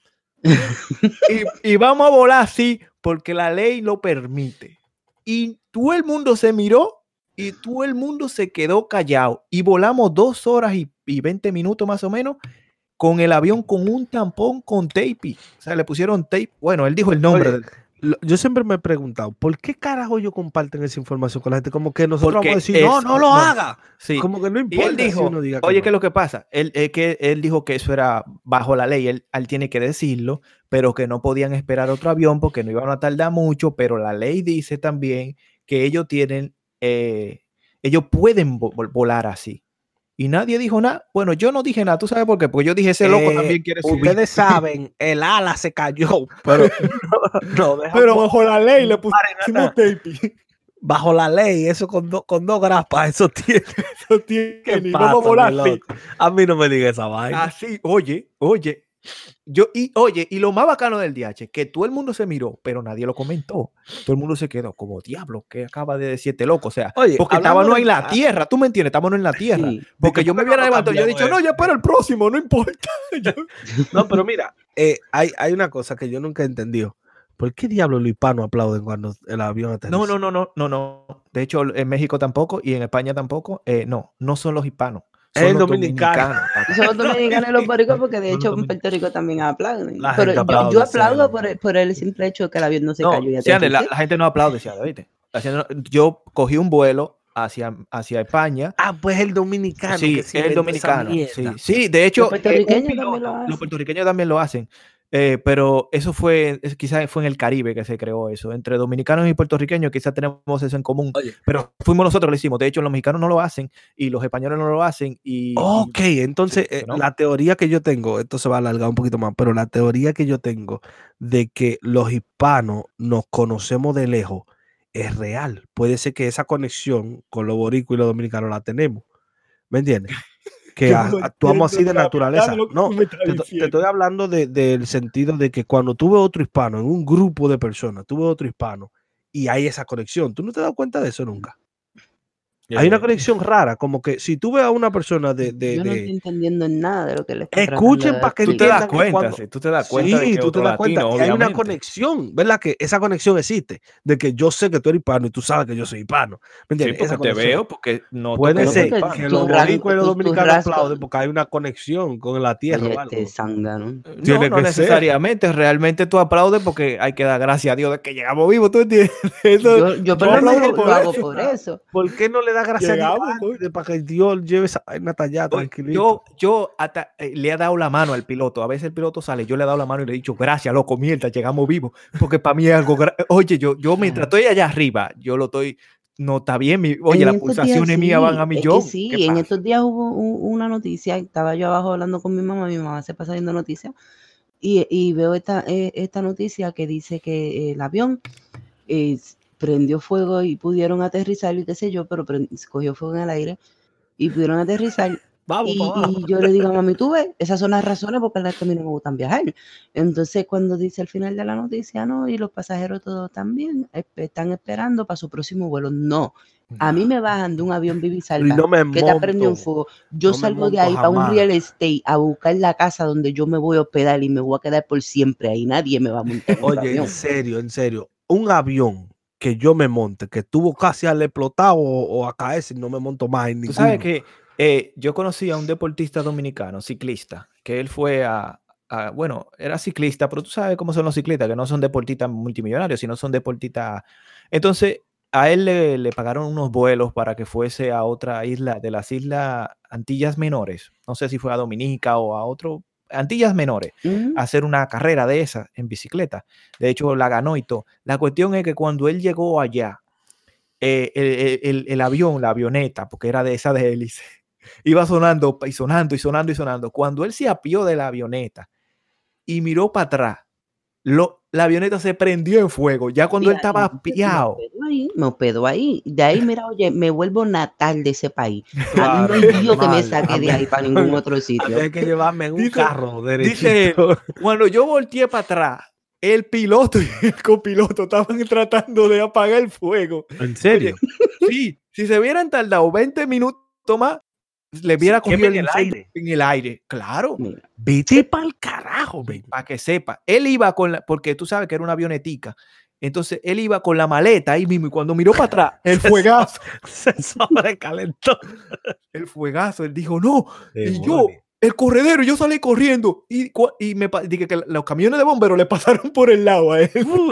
y, y vamos a volar así porque la ley lo permite. Y todo el mundo se miró y todo el mundo se quedó callado. Y volamos dos horas y, y veinte minutos más o menos con el avión con un tampón con tape. O sea, le pusieron tape. Bueno, él dijo el nombre. Oye, del... lo- yo siempre me he preguntado, ¿por qué carajo ellos comparten esa información con la gente? Como que nosotros Porque vamos a decir, es- no, no lo no. haga. Sí. Como que no Y importa él dijo, si uno diga que oye, no. ¿qué es lo que pasa? Él, eh, que, él dijo que eso era bajo la ley, él, él tiene que decirlo, pero que no podían esperar otro avión porque no iban a tardar mucho, pero la ley dice también que ellos tienen, eh, ellos pueden vo- volar así. Y nadie dijo nada. Bueno, yo no dije nada, ¿tú sabes por qué? Porque yo dije, ese loco Eh, también quiere subir. Ustedes saben, el ala se cayó, pero no, no, deja Pero po- bajo la ley le no paren pusimos nada. tape. bajo la ley, eso con, do- con dos grapas, eso tiene. Eso tiene, ¿Qué y pasa, vamos a volar mi así. loco? A mí no me diga esa vaina. Así, oye, oye. Yo, y oye, y lo más bacano del D H, que todo el mundo se miró, pero nadie lo comentó. Todo el mundo se quedó como diablo, que acaba de decir este loco. O sea, Oye, porque hablando estábamos de- en la ah, tierra, ¿tú me entiendes? Estamos en la tierra. Sí. Porque De que yo me ¿por qué hubiera no levantado, yo he cambiamos dicho, no, eso? ya para el próximo, no importa. Yo- No, pero mira, eh, hay, hay una cosa que yo nunca he entendido. ¿Por qué diablos los hispanos aplauden cuando el avión aterriza? No, no, no, no, no, no. De hecho, en México tampoco y en España tampoco. Eh, no, no son los hispanos. Son Es el los dominicano. dominicanos. papá. Son los dominicanos y los boricuas porque de Son hecho los en Puerto Rico también aplauden. La Pero gente yo, aplaude, yo aplaudo Celo. por el, por el simple hecho de que el avión no se No, cayó y Ciande, la, aterrizó. la gente no aplaude, Ciande, ¿viste? La gente no- yo cogí un vuelo hacia, hacia España. Ah, pues el dominicano. Sí, que es se el inventó esa dominicano. Sí, mierda. sí, de hecho, Los puertorriqueños eh, un también lo piloto, hacen. los puertorriqueños también lo hacen. Eh, pero eso fue, es- quizás fue en el Caribe que se creó eso. Entre dominicanos y puertorriqueños quizás tenemos eso en común. Oye. Pero fuimos nosotros que lo hicimos. De hecho, los mexicanos no lo hacen y los españoles no lo hacen. Y, Ok, entonces sí, eh, ¿no? la teoría que yo tengo, esto se va a alargar un poquito más, pero la teoría que yo tengo de que los hispanos nos conocemos de lejos es real. Puede ser que esa conexión con los boricuas y los dominicanos la tenemos. ¿Me entiendes? Que Yo a- no actuamos así de entiendo la naturaleza. verdad de lo que No, tú me estás te, to- te diciendo. estoy hablando de- del sentido de que cuando tú ves otro hispano en un grupo de personas, tú ves otro hispano y hay esa conexión. ¿Tú no te das cuenta de eso nunca? Hay una Eh, conexión rara, como que si tú ves a una persona de... de- Yo no de- estoy entendiendo nada de lo que le está Escuchen tratando de para que Tú te explicar. das entiendan que cuenta, cuando- sí, tú te das cuenta de Sí, que tú te otro das cuenta. latino, Y hay una obviamente. conexión, ¿verdad? Que esa conexión existe, de que yo sé que tú eres hispano y tú sabes que yo soy hispano. ¿Me Sí, entiendes? porque Esa te conexión. veo, porque no Puede Bueno, ser porque que tu los rasgo- boricuas y los tu- tu dominicanos rasgo- aplauden porque hay una conexión con la tierra Oye, o algo. este zángano. Tiene No, no que necesariamente. Realmente tú aplaudes porque hay que dar gracias a Dios de que llegamos vivos. ¿Tú entiendes? Eso- Yo, yo por yo lo menos aplaudo por lo hago eso. por eso. ¿Por qué no le da gracias a Dios Llegamos, antes coño. de- para que Dios lleve esa vaina hasta allá Oye, tranquilito? Yo, yo hasta, eh, le he dado la mano al piloto. A veces el piloto sale, yo le he dado la mano y le he dicho, gracias, loco, mierda, llegamos vivos. Porque para mí es algo... gra- Oye, yo, yo mientras estoy allá arriba, yo lo estoy... No, está bien. Mi, oye, En las estos días pulsaciones sí, mías van a es que millón. sí, ¿Qué en pasa? estos días hubo un- una noticia, estaba yo abajo hablando con mi mamá, mi mamá se pasa viendo noticias, y, y veo esta, eh, esta noticia que dice que el avión eh, prendió fuego y pudieron aterrizar y qué sé yo, pero prend- cogió fuego en el aire y pudieron aterrizar. Vamos Y, para abajo. y yo le digo a mami, tú ves, esas son las razones por las que a mí no me gustan viajar. Entonces, cuando dice al final de la noticia, no, y los pasajeros todos también esp- están esperando para su próximo vuelo. No, a mí me bajan de un avión vivo y Y salva, no me que te prendió un monto. fuego. Yo No me salgo de monto ahí para un jamás. real estate a buscar la casa donde yo me voy a hospedar y me voy a quedar por siempre ahí. Nadie me va a montar en otro Oye, avión. en serio, en serio. Un avión que yo me monte, que estuvo casi al explotar o, o a caerse, no me monto más en Tú ninguno. sabes que eh, yo conocí a un deportista dominicano, ciclista, que él fue a, a- bueno, era ciclista, pero tú sabes cómo son los ciclistas, que no son deportistas multimillonarios, sino son deportistas. Entonces, a él le, le pagaron unos vuelos para que fuese a otra isla de las islas Antillas Menores. No sé si fue a Dominica o a otro, Antillas Menores, ¿Mm? a hacer una carrera de esas en bicicleta. De hecho, la ganó y todo. La cuestión es que cuando él llegó allá, eh, el, el- el- el avión, la avioneta, porque era de esa de hélice, iba sonando y sonando y sonando y sonando. Cuando él se apió de la avioneta y miró para atrás, lo, la avioneta se prendió en fuego, ya cuando él Fíjate, estaba entonces, me pillado. hospedó ahí, me hospedó ahí. De ahí, mira, oye, me vuelvo natal de ese país. A mí no Claro, hay Dios que me normal. saque A de mí- ahí para ningún otro A mí sitio. hay que llevarme en un Dice- carro Dice él, derechito. cuando yo volteé para atrás, el piloto y el copiloto estaban tratando de apagar el fuego. ¿En serio? Sí, si se hubieran tardado veinte minutos más, le hubiera Se cogido quema el en el incendio aire. en el aire. Claro, Mira, Vete pa'l carajo, men. para que sepa. Él iba con la, porque tú sabes que era una avionetica. Entonces él iba con la maleta ahí mismo y cuando miró para atrás, el Se fuegazo, Se sobrecalentó. el fuegazo, él dijo, no, y yo, Demonio. el corredero, yo salí corriendo y, cua- y me pa- dije que los camiones de bomberos le pasaron por el lado a él.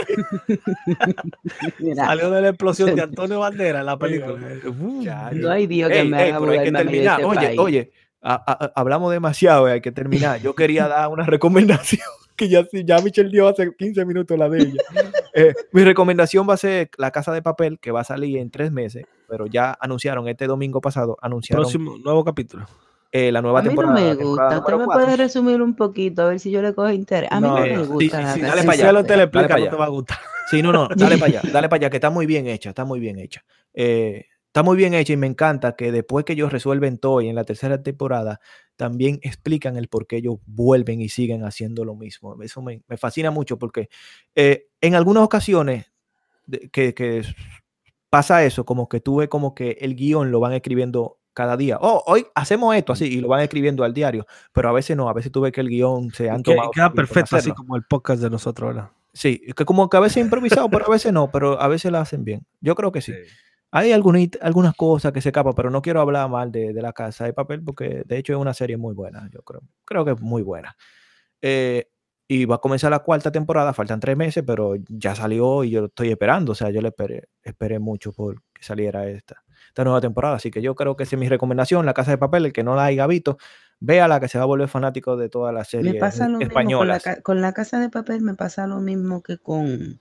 mira, Salió de la explosión de Antonio Banderas en la película. Uh, Chacho. no hay Dios que Ey, me ey, haga pero hay que mudarme a mí de terminar. ese Oye, país. oye, a- a- a- hablamos demasiado, eh, hay que terminar. Yo quería dar una recomendación que ya, sí, ya Michelle dio hace quince minutos la de ella. Eh, mi recomendación va a ser La Casa de Papel, que va a salir en tres meses, pero ya anunciaron este domingo pasado, anunciaron Próximo, nuevo capítulo. eh, la nueva A mí no temporada. me la temporada gusta. Usted número me cuatro. puede resumir un poquito, a ver si yo le cojo interés. A mí no, No, me no. gusta Sí, la sí, casa dale de para allá. Si él te papel. lo explica, para no allá. te va a gustar. Sí, no, no, dale para allá, dale para allá, que está muy bien hecha, está muy bien hecha. Eh, está muy bien hecha y me encanta que después que ellos resuelven todo y en la tercera temporada también explican el por qué ellos vuelven y siguen haciendo lo mismo. Eso me, me fascina mucho porque eh, en algunas ocasiones de- que, que pasa eso, como que tú ves como que el guión lo van escribiendo cada día. Oh, hoy hacemos esto así y lo van escribiendo al diario, pero a veces no, a veces tú ves que el guión se han Y que- y tomado queda su tiempo en perfecto, así hacerlo. como el podcast de nosotros, ¿verdad? Sí, que como que a veces improvisado, pero a veces no, pero a veces lo hacen bien. Yo creo que sí. Hay algunas, algunas cosas que se escapan, pero no quiero hablar mal de, de La Casa de Papel porque de hecho es una serie muy buena, yo creo. Creo que es muy buena. Eh, y va a comenzar la cuarta temporada, faltan tres meses, pero ya salió y yo lo estoy esperando. O sea, yo le esperé, esperé mucho por que saliera esta, esta nueva temporada. Así que yo creo que esa es mi recomendación, La Casa de Papel. El que no la haya visto, véala, que se va a volver fanático de todas las Me series pasa lo mismo con la, españolas. ca- con la casa de papel, me pasa lo mismo que con,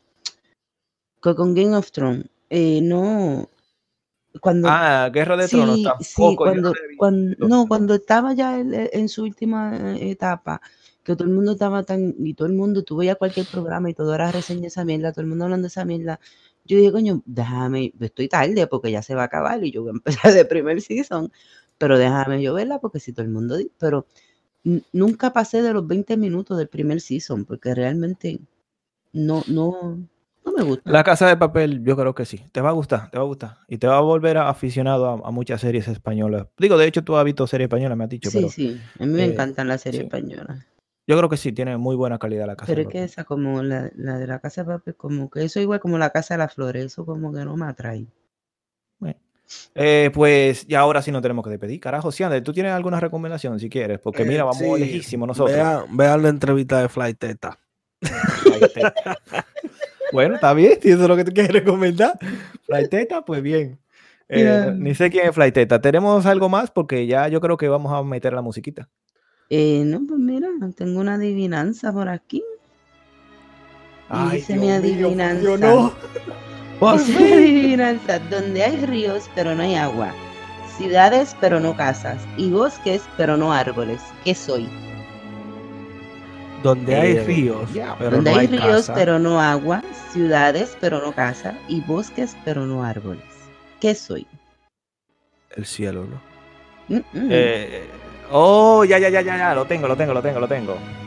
que con Game of Thrones. Eh, no, cuando Ah, Guerra de Tronos sí, sí, tampoco. yo no cuando, la he visto. cuando, no, cuando estaba ya él, eh, en su última eh, etapa, que todo el mundo estaba tan, y todo el mundo, tú veías cualquier programa y todo era reseña de esa mierda, todo el mundo hablando de esa mierda. Yo dije, coño, déjame, estoy tarde porque ya se va a acabar y yo voy a empezar de primer season, pero déjame yo verla porque si todo el mundo, di- pero n- nunca pasé de los veinte minutos del primer season porque realmente no, no, no me gusta. La Casa de Papel, yo creo que sí. Te va a gustar, te va a gustar. Y te va a volver a- aficionado a, a muchas series españolas. Digo, de hecho, tú has visto series españolas, me has dicho, Sí, pero sí, a mí me eh, encantan las series sí. españolas. Yo creo que sí, tiene muy buena calidad La Casa Pero de es que Papel. esa como la, la de la casa de papel, como que eso igual como la casa de las flores, eso como que no me atrae. Bueno. Eh, pues ya ahora sí nos tenemos que despedir. Carajo, Siander, ¿tú tienes alguna recomendación si quieres? Porque mira, Eh, vamos sí, lejísimos nosotros. Vean, vean la entrevista de Fly Teta. Flaiteta. Bueno, está bien, si eso es lo que tú quieres recomendar. Flaiteta, pues bien. Eh, Mira. no- ni sé quién es Flaiteta. ¿Tenemos algo más? Porque ya yo creo que vamos a meter la musiquita. Eh, no, pues mira, tengo una adivinanza por aquí. Y Ay, dice Dios mi mío, adivinanza. funcionó. Por Dice mi fin. adivinanza, donde hay ríos pero no hay agua, ciudades pero no casas, y bosques pero no árboles. ¿Qué soy? Donde hay Eh, ríos, ya, pero donde no hay hay ríos casa. pero no agua, ciudades pero no casa, y bosques pero no árboles. ¿Qué soy? El cielo, ¿no? Mm, mm. Eh, oh, ya, ya, ya, ya, ya, lo tengo, lo tengo, lo tengo, lo tengo.